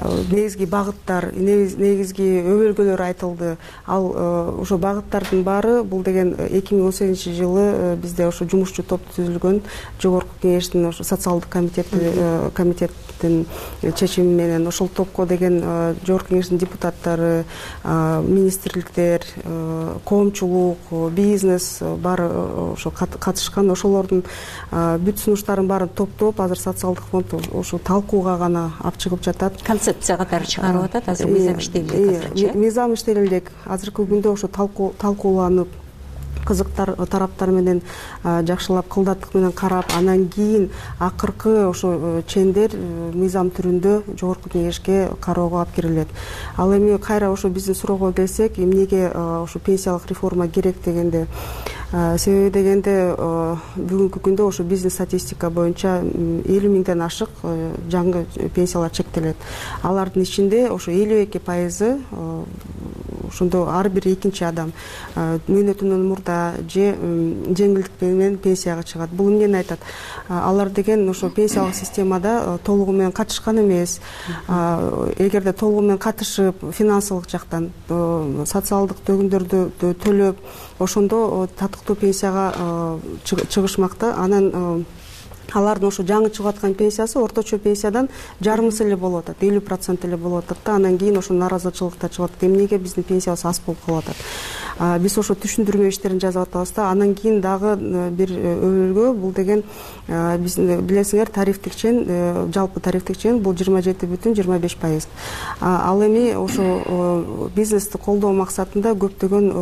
негизги багыттар, негизги өбөлгөлөр айтылды. Ал ошо багыттардын баары бул деген 2018-жылы бизде ошо жумушчу топ түзүлгөн, жогорку кеңештин ошо социалдык комитеттин чечими менен ошол топко деген жогорку кеңештин депутаттары, министрликтер, коомчулук, бизнес баары ошо катышкан. Ошолордун бүт сунуштарын баарын топтоп азыр социалдык фонд ошо талкууга гана алып чыгып жатат. Концепция катары чыгарып атат, азыр мыйзам иштелип элек. Мыйзам иштелип элек. Азыркы күндө ошо талкууланып, кызыктар тараптар менен жакшылап кылдаттык менен карап, анан кийин акыркы ошо чендер мыйзам түрүндө жогорку кеңешке кароого алып кирилет. Ал эми кайра ошо биздин суроого келсек, эмнеге ошо пенсиялык реформа керек дегенде, себеби дегенде бүгүнкү күндө ошо бизнес статистика боюнча 50 миңден ашык жаңы пенсиялар чектелет. Алардын ичинде ошо 52% ошондо ар бир экинчи адам мөөнөтүнөн мурда же жеңилдик менен пенсияга чыгат. Бул эмнени айтат? Алар деген ошо пенсиялык системада толугу менен катышкан эмес. Эгерде толугу менен катышып, финансылык жактан социалдык төгүндөрдү төлөп, ошондо татыктуу пенсияга чыгышмакта. Анан алардын ошо жаңы чыгып аткан пенсиясы орточо пенсиядан жарымысы эле болуп атат, 50% эле болуп атат да. Анан кийин ошо наразычылыкта чыгып атат. Эмнеге биздин пенсиябыз аз болуп калып атат? Биз ошо түшүндүрмө иштерин жазып атабыз да. Анан кийин дагы бир өбөлгө, бул деген биз билесиңер, тарифтик чен, жалпы тарифтик чен бул 27,25%. Ал эми ошо бизнести колдоо максатында көптөгөн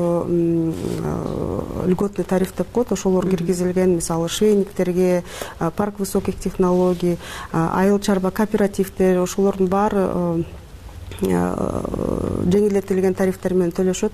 льготный тариф деп коет, ошолор киргизилген. Мисалы швейниктерге, парк высоких технологий, айыл чарба кооперативдер, ошолордун баары жеңилдетилген тарифтер менен төлөшөт.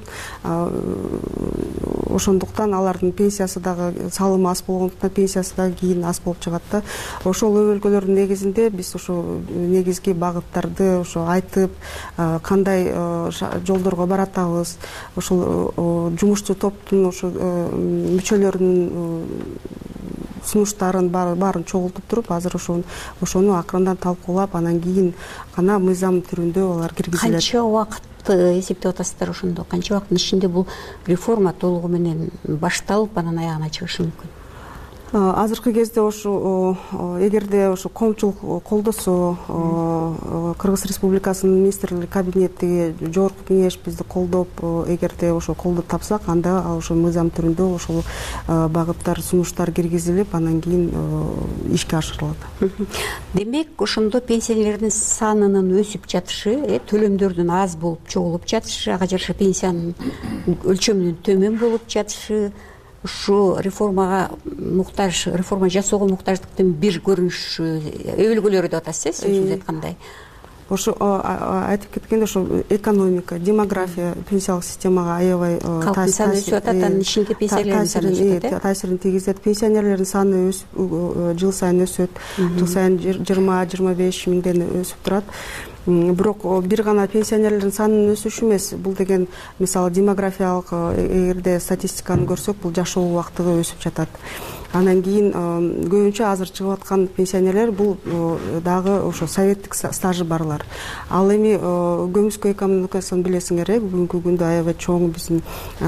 Ошондуктан алардын пенсиясы дагы, салымы аз болгондуктан пенсиясы дагы кийин аз болуп чыгат да. Ошол өбөлгөлөрдүн негизинде биз ошо негизги багыттарды ошо айтып, кандай жолдорго баратабыз, ошол жумушчу топтун ошо мүчөлөрүнүн сунуштарын баарын чогултуп туруп, азыр ошону акырындан талкуулап, анан кийин гана мыйзам түрүндө алар киргизилет. Канча убакытты эсептеп атасыздар ошондо? Канча убакыттын ичинде бул реформа толугу менен башталып, анан аягына чыгышы мүмкүн? Азыркы кезде ошо эгерде ошо коомчулук колдосо, Кыргыз Республикасынын министрлик кабинети, жогорку кеңеш бизди колдоп, эгерде ошо колдоо тапсак, анда ошо мыйзам түрүндө ошол багыттар, сунуштар киргизилип, анан кийин ишке ашырылат. Демек, ошондо пенсионерлердин санынын өсүп жатышы, төлөмдөрдүн аз болуп чогулуп жатышы, ага жараша пенсиянын өлчөмүнүн төмөн болуп жатышы, ушу реформага муктаж, реформа жасоого муктаждыктын бир көрүнүшү, өбөлгөлөрү деп атасыз, сөзүңүз айткандай. Ошо айтып кеткенде, ошо экономика, демография пенсиялык системага аябай саны өсүп атат, анын ичинде пенсионерлердин саны өсүп атат. Таасирин тийгизет. Пенсионерлердин саны жыл сайын өсөт. Жыл сайын 20-25 миңден өсүп турат. Бирок бир гана пенсионерлердин санынын өсүшү эмес, бул деген мисалы демографиялык эгерде статистиканы көрсөк, бул жашоо убактыгы өсүп жатат. Анан кийин көбүнчө азыр чыгып аткан пенсионерлер бул дагы ошо советтик стажы барлар. Ал эми көмүскө экономикасын билесиңер, бүгүнкү күндө аябай чоң биздин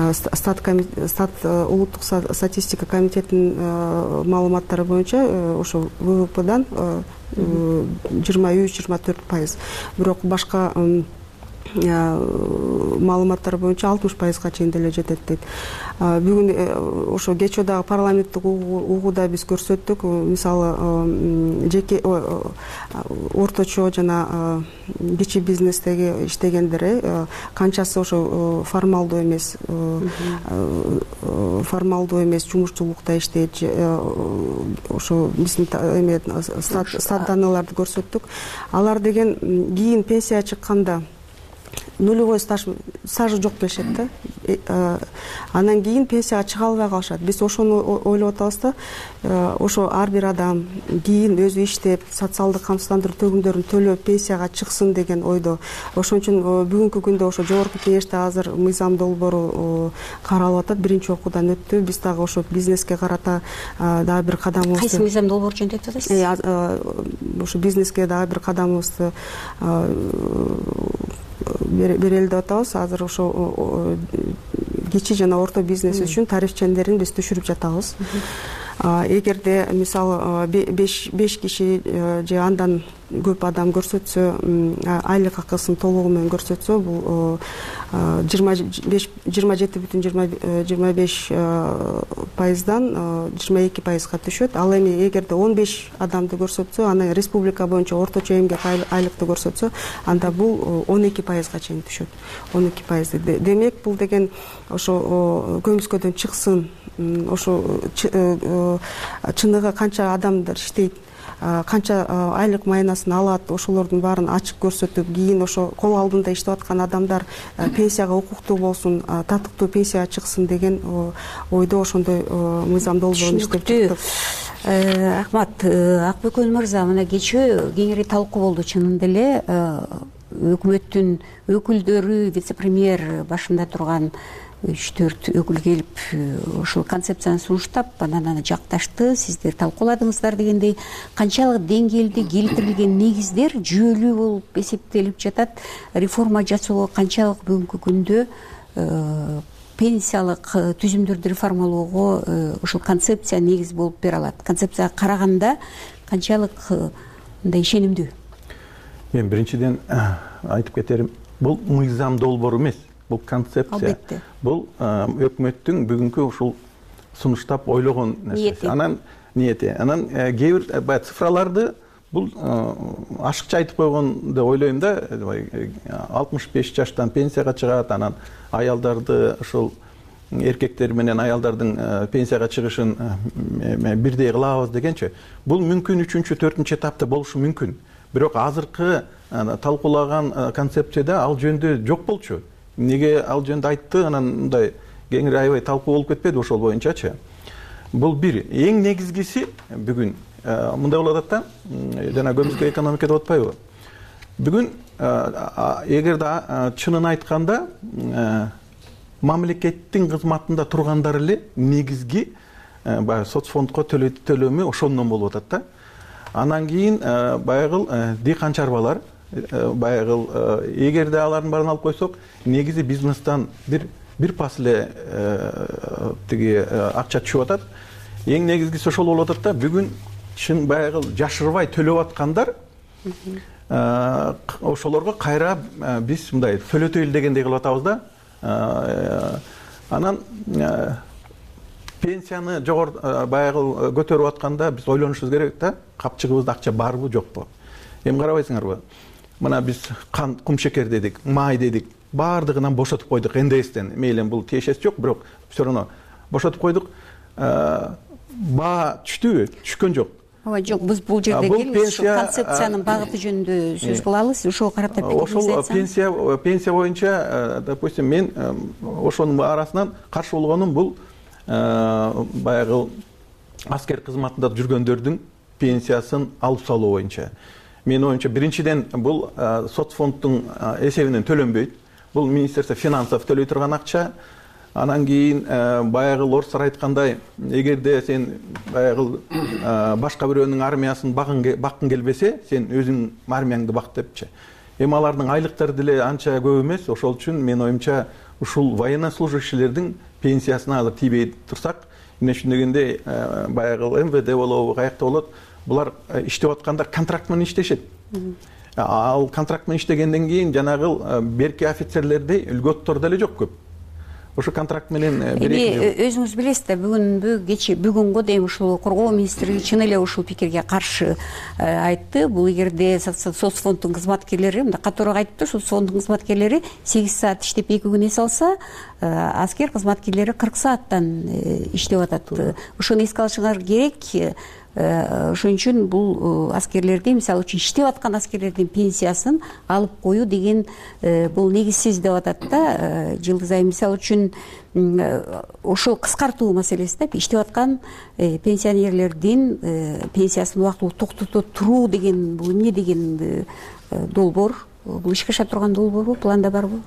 улуттук статистика комитетинин маалыматтары боюнча ошо ВВПдан 23-24%. Бирок башка маалыматтар боюнча 60%га чейин деле жетет дейт. Бүгүн ошо кечээ дагы парламенттик угууда биз көрсөттүк, мисалы жеке орточо жана кичи бизнестеги иштегендер канчасы ошо формалдуу эмес жумушчулукта иштейт, ошо биздин стат данныйларды көрсөттүк. Алар деген кийин пенсияга чыкканда нулевой стажы жок келишет да. Анан кийин пенсияга чыга албай калышат. Биз ошону ойлоп атабыз да. Ошо ар бир адам кийин өзү иштеп, социалдык камсыздандыруу төгүмдөрүн төлөп пенсияга чыксын деген ойдо. Ошон үчүн бүгүнкү күндө ошо жогорку кеңеште азыр мыйзам долбоору каралып атат. Биринчи окуудан өттү. Биз дагы ошо бизнеске карата дагы бир кадамыбызды. Кайсы мыйзам долбоору жөнүндө айтып атасыз? Ошо бизнеске дагы бир кадамыбызды берели деп атабыз. Азыр ошо кичи жана орто бизнес үчүн тарифчендерин биз түшүрүп жатабыз. Эгерде мисалы 5 киши же андан көп адам көрсөтсө, айлык акысын толугу менен көрсөтсө, бул 27,25%дан 22%га түшөт. Ал эми эгерде 15 адамды көрсөтсө, аны республика боюнча орточо эмгек айлыкты көрсөтсө, анда бул 12%га чейин түшөт. 12%. Демек, бул деген ошо көмүскөдөн чыксын, ошо чыныгы канча адамдар иштейт, канча айлык майнасын алат, ошолордун баарын ачык көрсөтүп, кийин ошо кол алдында иштеп аткан адамдар пенсияга укуктуу болсун, татыктуу пенсияга чыксын деген ойдо ошондой мыйзам долбоорун иштеп чыктык. Рахмат. Акбөкөн мырза, мына кечээ кеңири талкуу болду. Чынында эле өкмөттүн өкүлдөрү, вице-премьер башында турган 3-4 өкүл келип ушул концепцияны сунуштап, анан аны жакташты, сиздер талкууладыңыздар дегендей, канчалык деңгээлде келтирилген негиздер жүйөлүү болуп эсептелип жатат. Реформа жасоого канчалык бүгүнкү күндө пенсиялык түзүмдөрдү реформалоого ушул концепция негиз болуп бере алат. Концепцияга караганда канчалык мындай ишенимдүү? Мен биринчиден айтып кетерим, бул мыйзам долбоору эмес. Бұл концепция, бұл өкмөттүн бүгүнкү ушул сунуштап ойлогон нерсеси. Анан ниети. Анан кээ бир цифраларды бул ашыкча айтып койгон деп ойлойм да. 65 жаштан пенсияга чыгат, анан аялдарды ушул эркектер менен аялдардын пенсияга чыгышын бирдей кылабыз дегенчи. Бул мүмкүн 3-4 этапта болушу мүмкүн. Бирок азыркы талкуулаган концепцияда ал жөнүндө жок болчу. Неге ал жөнүндө айтты, анан мындай кеңири аябай талкуу болуп кетпеди ошол боюнчачы. Бул бир. Эң негизгиси бүгүн мындай болуп атат да, жана көмүскө экономика деп атпайбы? Бүгүн эгерде чынын айтканда мамлекеттин кызматында тургандар эле негизги баягы соцфондко төлөмү ошондон болуп атат да. Анан кийин баягы дыйкан чарбалар, баягыл эгерде алардын баарын алып койсок, негизи бизнестен бир пас эле тиги акча түшүп атат. Эң негизгиси ошол болуп атат да, бүгүн чын баягыл жашырбай төлөп аткандар ошолорго кайра биз мындай төлөтөйлү дегендей кылып атабыз да. Анан пенсияны жогор баягыл көтөрүп атканда биз ойлонушубуз керек да, капчыгыбызда акча барбы жокпу? Эми карабайсыңарбы? Мына биз кум шекер дедик, май дедик, баардыгынан бошотуп койдук НДСтен. Мейлен бул тиешеси жок, бирок все равно бошотуп койдук. Баа түштүбү? Түшкөн жок. Ооба, жок, биз бул жерде келип концепциянын багыты жөнүндө сөз кылабыз. Ошого карата пикириңизди айтсаңыз. Ошол пенсия боюнча, допустим, мен ошонун арасынан каршы болгонум бул баягы аскер кызматында жүргөндөрдүн пенсиясын алып салуу боюнча. Мен оюмча биринчиден бул соцфонддун эсебинен төлөнбөйт. Бул Министерство финансов төлөй турган акча. Анан кийин баягы орустар айткандай, эгерде сен баягы башка бирөөнүн армиясын баккың келбесе, сен өзүң армияңды бак депчи. Эми алардын айлыктары деле анча көп эмес. Ошол үчүн мен оюмча ушул военнослужащийлердин пенсиясына азыр тийбей турсак, эмне үчүн дегенде баягы МВД болобу, каякта болот, булар иштеп аткандар контракт менен иштешет. Ал контракт менен иштегенден кийин жанагы берки офицерлердей льготтор деле жок көп. Ошо контракт менен өзүңүз билесиз да, бүгүнгө дейин ушул коргоо министри чын эле ушул пикирге каршы айтты. Бул эгерде соцфонддун кызматкерлери, мындай катуураак айтыптыр, соцфонддун кызматкерлери 8 саат иштеп 2 күн эс алса, аскер кызматкерлери 40 сааттан иштеп атат. Ошону эске алышыңар керек. Ошон үчүн бул аскерлерди, мисалы үчүн иштеп аткан аскерлердин пенсиясын алып коюу деген бул негизсиз деп атат да Жылдыз айым. Мисалы үчүн ошол кыскартуу маселеси да, иштеп аткан пенсионерлердин пенсиясын убактылуу токтото туруу деген бул эмне деген долбоор? Бул ишке аша турган долбоорбу, планда барбы?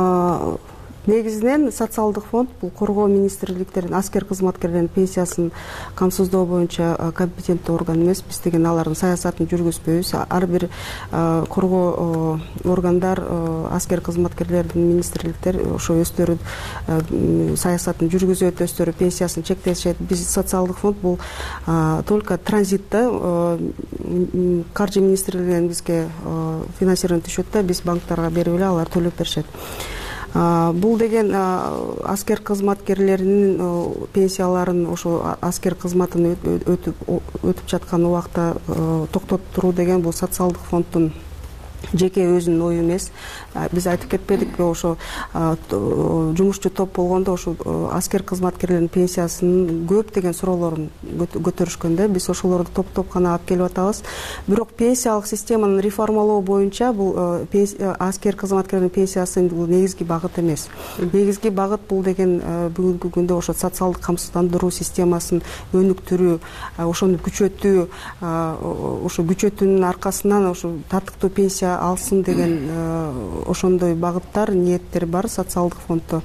Негизинен социалдык фонд бул коргоо министрликтерин аскер кызматкерлеринин пенсиясын камсыздоо боюнча компетенттүү орган эмес. Биз деген алардын саясатын жүргүзбөйбүз. Ар бир коргоо органдар, аскер кызматкерлердин министрликтер ошо өздөрү саясатын жүргүзөт, өздөрү пенсиясын чектешет. Биз социалдык фонд бул только транзитте каржы министрлигинен бизге финансирование түшөт да, биз банктарга берип эле алар төлөп беришет. Бул деген аскер кызматкерлеринин пенсияларын ошо аскер кызматын өтүп жаткан убакта токтотуп туруу деген бул социалдык фонддун жеке өзүнүн ою эмес. Биз айтып кетпедикпи, ошо жумушчу топ болгондо ошо аскер кызматкерлеринин пенсиясынын көп деген суроолорун көтөрүшкөн да. Биз ошолорду топтоп гана алып келип атабыз. Бирок пенсиялык системаны реформалоо боюнча бул аскер кызматкерлеринин пенсиясы бул негизги багыт эмес. Негизги багыт бул деген бүгүнкү күндө ошо социалдык камсыздандыруу системасын өнүктүрүү, ошону күчөтүү, ошо күчөтүүнүн аркасынан ошо татыктуу пенсия алсын деген ошондой багыттар, ниеттер бар социалдык фонддо.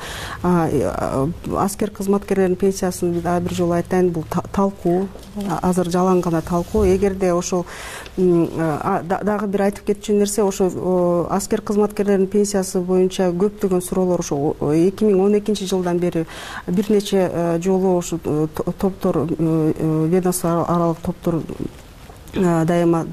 Аскер кызматкерлеринин пенсиясын бир жолу айтайын, бул талкуу, азыр жалаң гана талкуу. Эгерде ошол дагы бир айтып кетчү нерсе, ошо аскер кызматкерлеринин пенсиясы боюнча көптөгөн суроолор ошо 2012-жылдан бери бир нече жолу ошо топтор, ведомство аралык топтор дайыма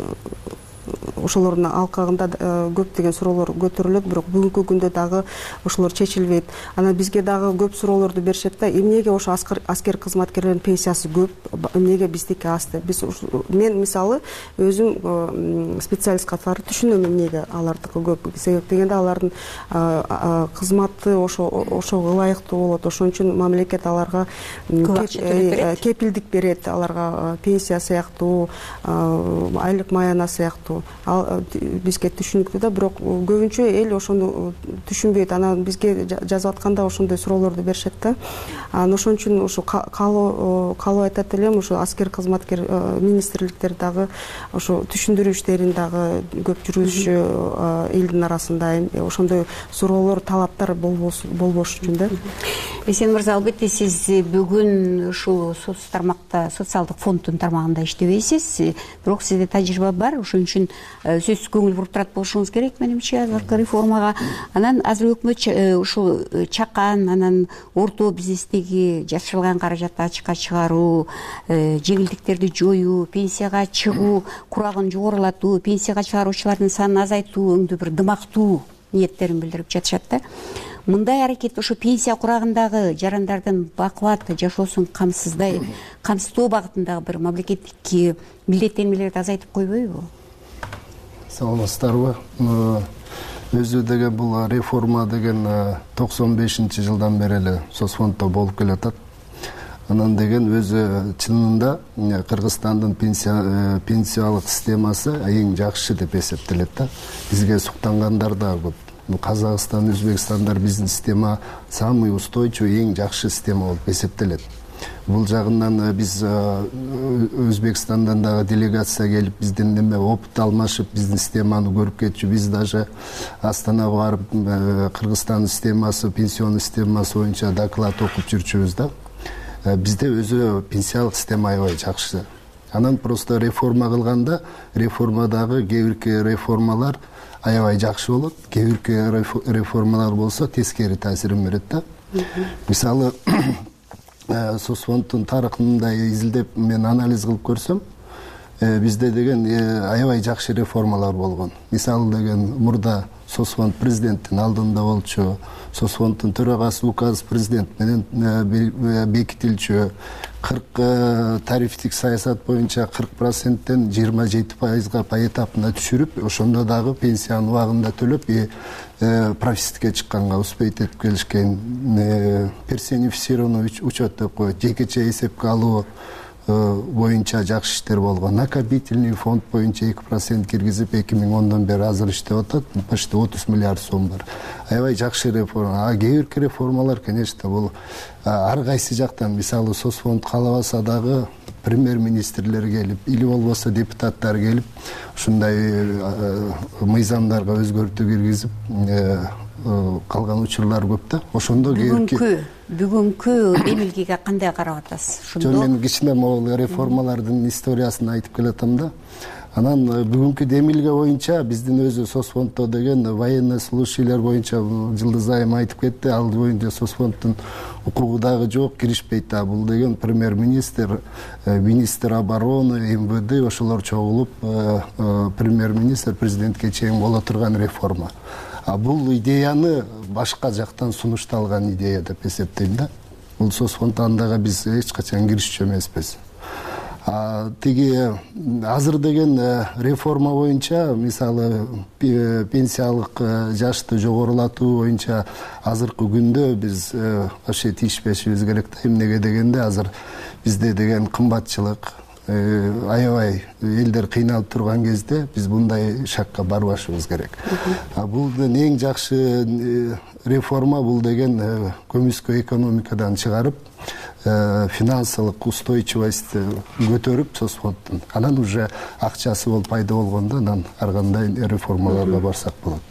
ошолордун алкагында көптөгөн суроолор көтөрүлөт, бирок бүгүнкү күндө дагы ошолор чечилбейт. Анан бизге дагы көп суроолорду беришет да, эмнеге ошо аскер кызматкерлеринин пенсиясы көп, эмнеге биздики аз деп. Мен мисалы өзүм специалист катары түшүнөм эмнеге алардыкы көп. Себеп дегенде алардын кызматы ошого ылайыктуу болот. Ошон үчүн мамлекет аларга кепилдик берет, аларга пенсия сыяктуу, айлык маяна сыяктуу. Бизге түшүнүктүү да, бирок көбүнчө эл ошону түшүнбөйт. Анан бизге жазып атканда ошондой суроолорду беришет да. Ошон үчүн ошо калуу айтат элем, ошо аскер кызматкер министрликтер дагы ошо түшүндүрүү иштерин дагы көп жүргүзүшү элдин арасында, ошондой суроолор, талаптар болбош үчүн да. Эсен мырза, албетте сиз бүгүн ушул социалдык фонддун тармагында иштебейсиз, бирок сизде тажрыйба бар. Ошон үчүн сөзсүз көңүл буруп турат болушуңуз керек, менимче, азыркы реформага. Анан азыр өкмөт ушул чакан, анан орто бизнестеги жашырылган каражатты ачыкка чыгаруу, жеңилдиктерди жоюу, пенсияга чыгуу курагын жогорулатуу, пенсияга чыгаруучулардын санын азайтуу өңдүү бир дымактуу ниеттерин билдирип жатышат да. Мындай аракет ошо пенсия курагындагы жарандардын бакубат жашоосун камсыздоо багытындагы бир мамлекеттик милдеттенмелерди азайтып койбойбу? Саламатсыздарбы? Өзү деген бул реформа деген 95-жылдан бери эле соцфонддо болуп келатат. Анан деген өзү чынында Кыргызстандын пенсиялык системасы эң жакшы деп эсептелет да. Бизге суктангандар да көп. Казакстан, Өзбекстандар биздин система самый устойчивый, эң жакшы система болуп эсептелет. Бул жагынан биз Өзбекстандан дагы делегация келип, бизден опыт алмашып, биздин системаны көрүп кетчү. Биз даже Астанага барып, Кыргызстандын системасы, пенсионный системасы боюнча доклад окуп жүрчүбүз да. Бизде өзү пенсиялык система аябай жакшы. Анан просто реформа кылганда, реформадагы кээ бир реформалар аябай жакшы болот, кээ бир реформалар болсо тескери таасирин берет да. Мисалы, соцфонддун тарыхында изилдеп мен анализ кылып көрсөм, бизде деген аябай жакшы реформалар болгон. Мисалы деген мурда соцфонд президенттин алдында болчу, соцфонддун төрагасы указ президент менен бекитилчү, 40 тарифтик саясат боюнча 40%тен 27%га поэтапында түшүрүп, ошондо дагы пенсияны убагында төлөп, профицитке чыкканга успеть этип келишкен. Персонифицированный учет деп коет, жекече эсепке алуу боюнча жакшы иштер болгон. Накопительный фонд боюнча 2% киргизип 2010 бери азыр иштеп атат. Почти 30 миллиард сом бар. Аябай жакшы реформа. Кээ бир реформалар, конечно, бул ар кайсы жактан, мисалы соцфонд каалабаса дагы премьер-министрлер келип, или болбосо депутаттар келип, ушундай мыйзамдарга өзгөртүү киргизип калган учурлар көп да. Ошондо бүгүнкү демилгеге кандай карап атасыз? Мен кичине могул реформалардын историясын айтып келатам да. Анан бүгүнкү демилге боюнча биздин өзү соцфонддо деген военный служащийлер боюнча Жылдыз айым айтып кетти. Ал боюнча соцфонддун укугу дагы жок, киришпейт да. Бул деген премьер-министр, министр обороны, МВД ошолор чогулуп премьер-министр президентке чейин боло турган реформа. Бул идеяны башка жактан сунушталган идея деп эсептейм да. Бул соцфонд андага биз эч качан киришчү эмеспиз. Тиги азыр деген реформа боюнча, мисалы пенсиялык жашты жогорулатуу боюнча азыркы күндө биз вообще тийишпешибиз керек да. Эмнеге дегенде азыр бизде деген кымбатчылык, аябай элдер кыйналып турган кезде биз мындай шакка барбашыбыз керек. Бул эң жакшы реформа бул деген көмүскө экономикадан чыгарып, финансылык устойчивость көтөрүп соцфонддун. Анан уже акчасы болуп пайда болгондо анан ар кандай реформаларга барсак болот.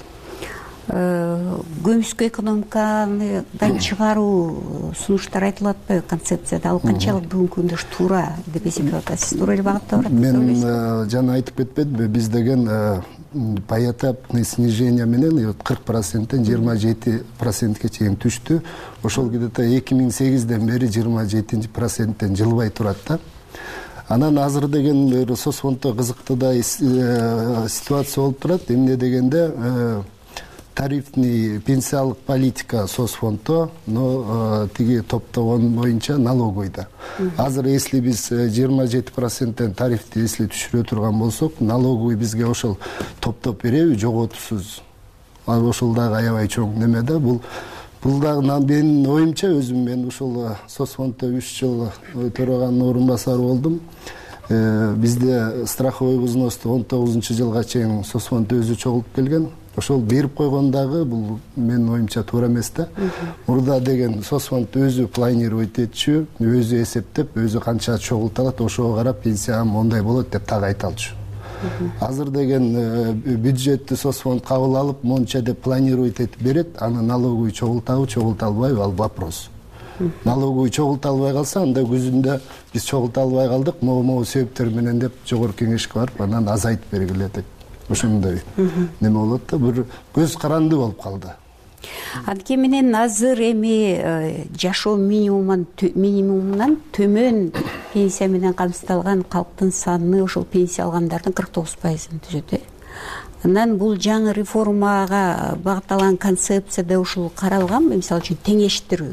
Көмүскө экономикадан чыгаруу сунуштар айтылып атпайбы концепцияда? Ал канчалык бүгүнкү күндө туура деп эсептеп атасыз? Туура эле багытта барат? Мен жана айтып кетпедимби, биз деген поэтапный снижение менен 40%-тен 27%ке чейин түштү. Ошол где-то 2008-ден бери 27%-тен жылбай турат да. Анан азыр деген соцфонддо кызыктуу да ситуация болуп турат. Эмне дегенде тарифный пенсиялык политика соцфонддо, но тиги топтогон боюнча налоговыйда. Азыр если биз 27%тен тарифти если түшүрө турган болсок, налоговый бизге ошол топтоп береби, жоготусуз. Ошол дагы аябай чоң неме да. Бул дагы менин оюмча, өзүм мен ушул соцфонддо 3 жыл төраган орун басары болдум. Бизде страховой взносты 19-жылга чейин соцфонд өзү чогултуп келген. Ошол берип койгондагы бул менин оюмча туура эмес да. Мурда деген соцфонд өзү планировать этчү, өзү эсептеп, өзү канча чогулта алат, ошого карап пенсия мондай болот деп так айта алчу. Азыр деген бюджетти соцфонд кабыл алып, монча деп планировать этип берет, аны налоговый чогултабы, чогулта албайбы, ал вопрос. Налоговый чогулта албай калса, анда күзүндө биз чогулта албай калдык, могу себептер менен деп жогорку кеңешке барып, анан азайтып бергиле деп. Ошондой неме болот да, бир көз каранды болуп калды. Анткени менен азыр эми жашоо минимумунан төмөн пенсия менен камсыздалган калктын саны ошол пенсия алгандардын 49%-ын түзөт. Анан бул жаңы реформага багытталган концепцияда ушул каралганбы? Мисалы үчүн теңештирүү,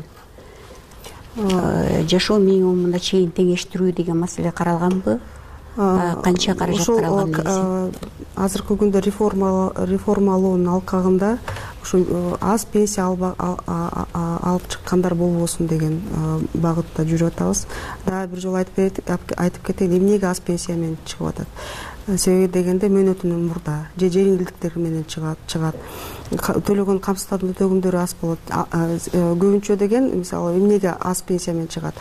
жашоо минимумуна чейин теңештирүү деген маселе каралганбы? Канча каражат каралган? Азыркы күндө реформалоонун алкагында ушу аз пенсия алып чыккандар болбосун деген багытта жүрүп атабыз. Дагы бир жолу айтып кетейин, эмнеге аз пенсия менен чыгып атат? Себеби дегенде мөөнөтүнөн мурда же жеңилдиктер менен чыгат. Төлөгөн камсыздандыруу төгүмдөрү аз болот. Көбүнчө деген мисалы эмнеге аз пенсия менен чыгат?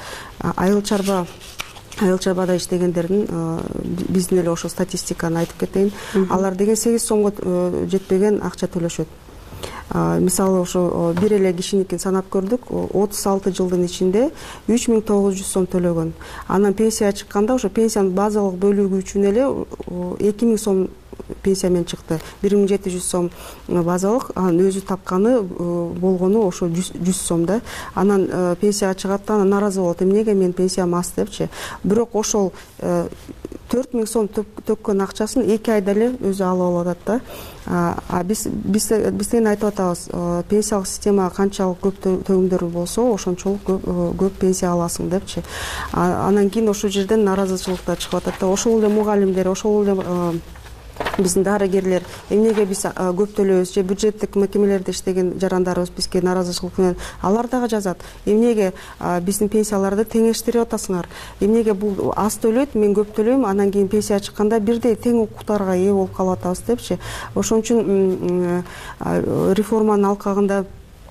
Айыл чарбада иштегендердин биздин эле ошо статистиканы айтып кетейин. Алар деген 8 сомго жетпеген акча төлөшөт. Мисалы ошо бир эле кишиникин санап көрдүк. 36 жылдын ичинде 3900 сом төлөгөн. Анан пенсия чыкканда ошо пенсиянын базалык бөлүгү үчүн эле 2000 сом пенсия менен чыкты. 1700 сом базалык, анан өзү тапканы болгону ошо 100 сом да. Анан пенсияга чыгат да, наразы болот. Эмнеге мен пенсиям аз депчи. Бирок ошол 4000 сом төккөн акчасын 2 айда эле өзү алып алат да. Бизден айтып атабыз, пенсиялык системага канчалык көп төгүмдөр болсо, ошончолук көп пенсия аласың депчи. Анан кийин ошол жерден наразычылык да чыгып атат да. Ошол эле мугалимдер, ошол эле биздин дарыгерлер эмнеге биз көп төлөйбүз же бюджеттик мекемелерде иштеген жарандарыбыз бизге нааразычылык менен алар дагы жазат, эмнеге биздин пенсияларды теңештирип атасыңар, эмнеге бул аз төлөйт, мен көп төлөйм, анан кийин пенсия чыкканда бирдей тең укуктарга ээ болуп калып атабыз депчи. Ошон үчүн реформанын алкагында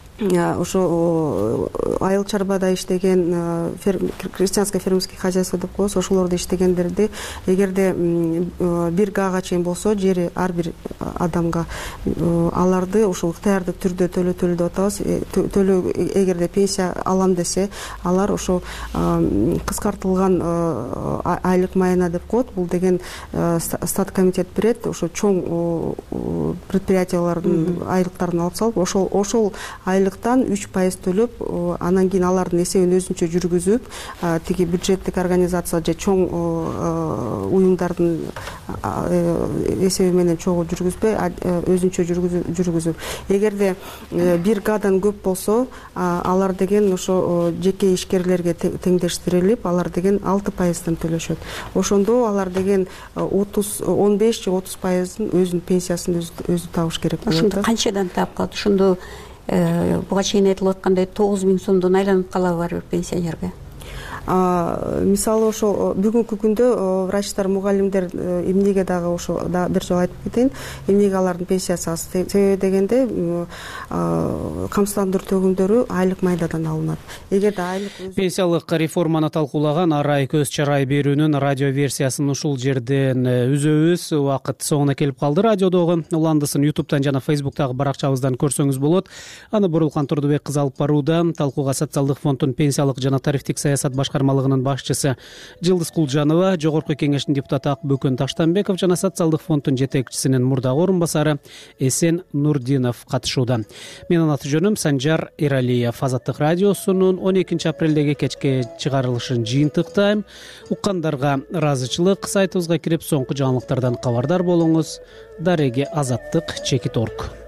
ошо айыл чарбада иштеген крестьянско фермерский хозяйство деп коебуз, ошолордо иштегендерди эгерде 1 гага чейин болсо жери ар бир адамга аларды ушул ыктыярдык түрдө төлөтөлү деп атабыз. Эгерде пенсия алам десе, алар ошо кыскартылган айлык майына деп коет. Бул деген стат комитет берет, ошо чоң предприятиялардын айлыктарын алып салып, ошол айлыктан 3% төлөп, анан кийин алардын эсебин өзүнчө жүргүзүп, тиги бюджеттик организация же чоң уюмдардын эсеби менен чогуу жүргүзбөй, өзүнчө жүргүзүп. Эгерде 1 гадан көп болсо, алар деген ошо жеке ишкерлерге теңдештирилип, алар деген 6%-дан төлөшөт. Ошондо алар деген 15 же 30%-ын өзүнүн пенсиясын өзү табыш керек болот. Ошондо канчадан таап калат? Ошондо буга чейин айтылып аткандай 9000 сомдон айланып калабы ар бир пенсионерге? Мисалы ошо бүгүнкү күндө врачтар, мугалимдер эмнеге дагы ошо бир жолу айтып кетейин, эмнеге алардын пенсиясы аз? Себеби дегенде камсыздандыруу төгүмдөрү айлык майдадан алынат. Эгерде айлык пенсиялык реформаны талкуулаган арай көз чарай берүүнүн радио версиясын ушул жерден үзөбүз. Убакыт соңуна келип калды. Радиодогу уландысын YouTube'дан жана Facebook'тагы баракчабыздан көрсөңүз болот. Аны Бурулкан Турдубек кыз алып барууда. Талкууга социалдык фонддун пенсиялык жана тарифтик саясат башкармалыгынын башчысы Жылдыз Кулжанова, Жогорку кеңештин депутаты Акбөкөн Таштанбеков жана социалдык фонддун жетекчисинин мурдагы орун басары Эсен Нурдинов катышууда. Менин аты жөнүм Санжар Эралиев. Азаттык радиосунун 12 апрелдеги кечки чыгарылышын жыйынтыктайм. Уккандарга ыраазычылык. Сайтыбызга кирип соңку жаңылыктардан кабардар болуңуз. Дареги Азаттык _org.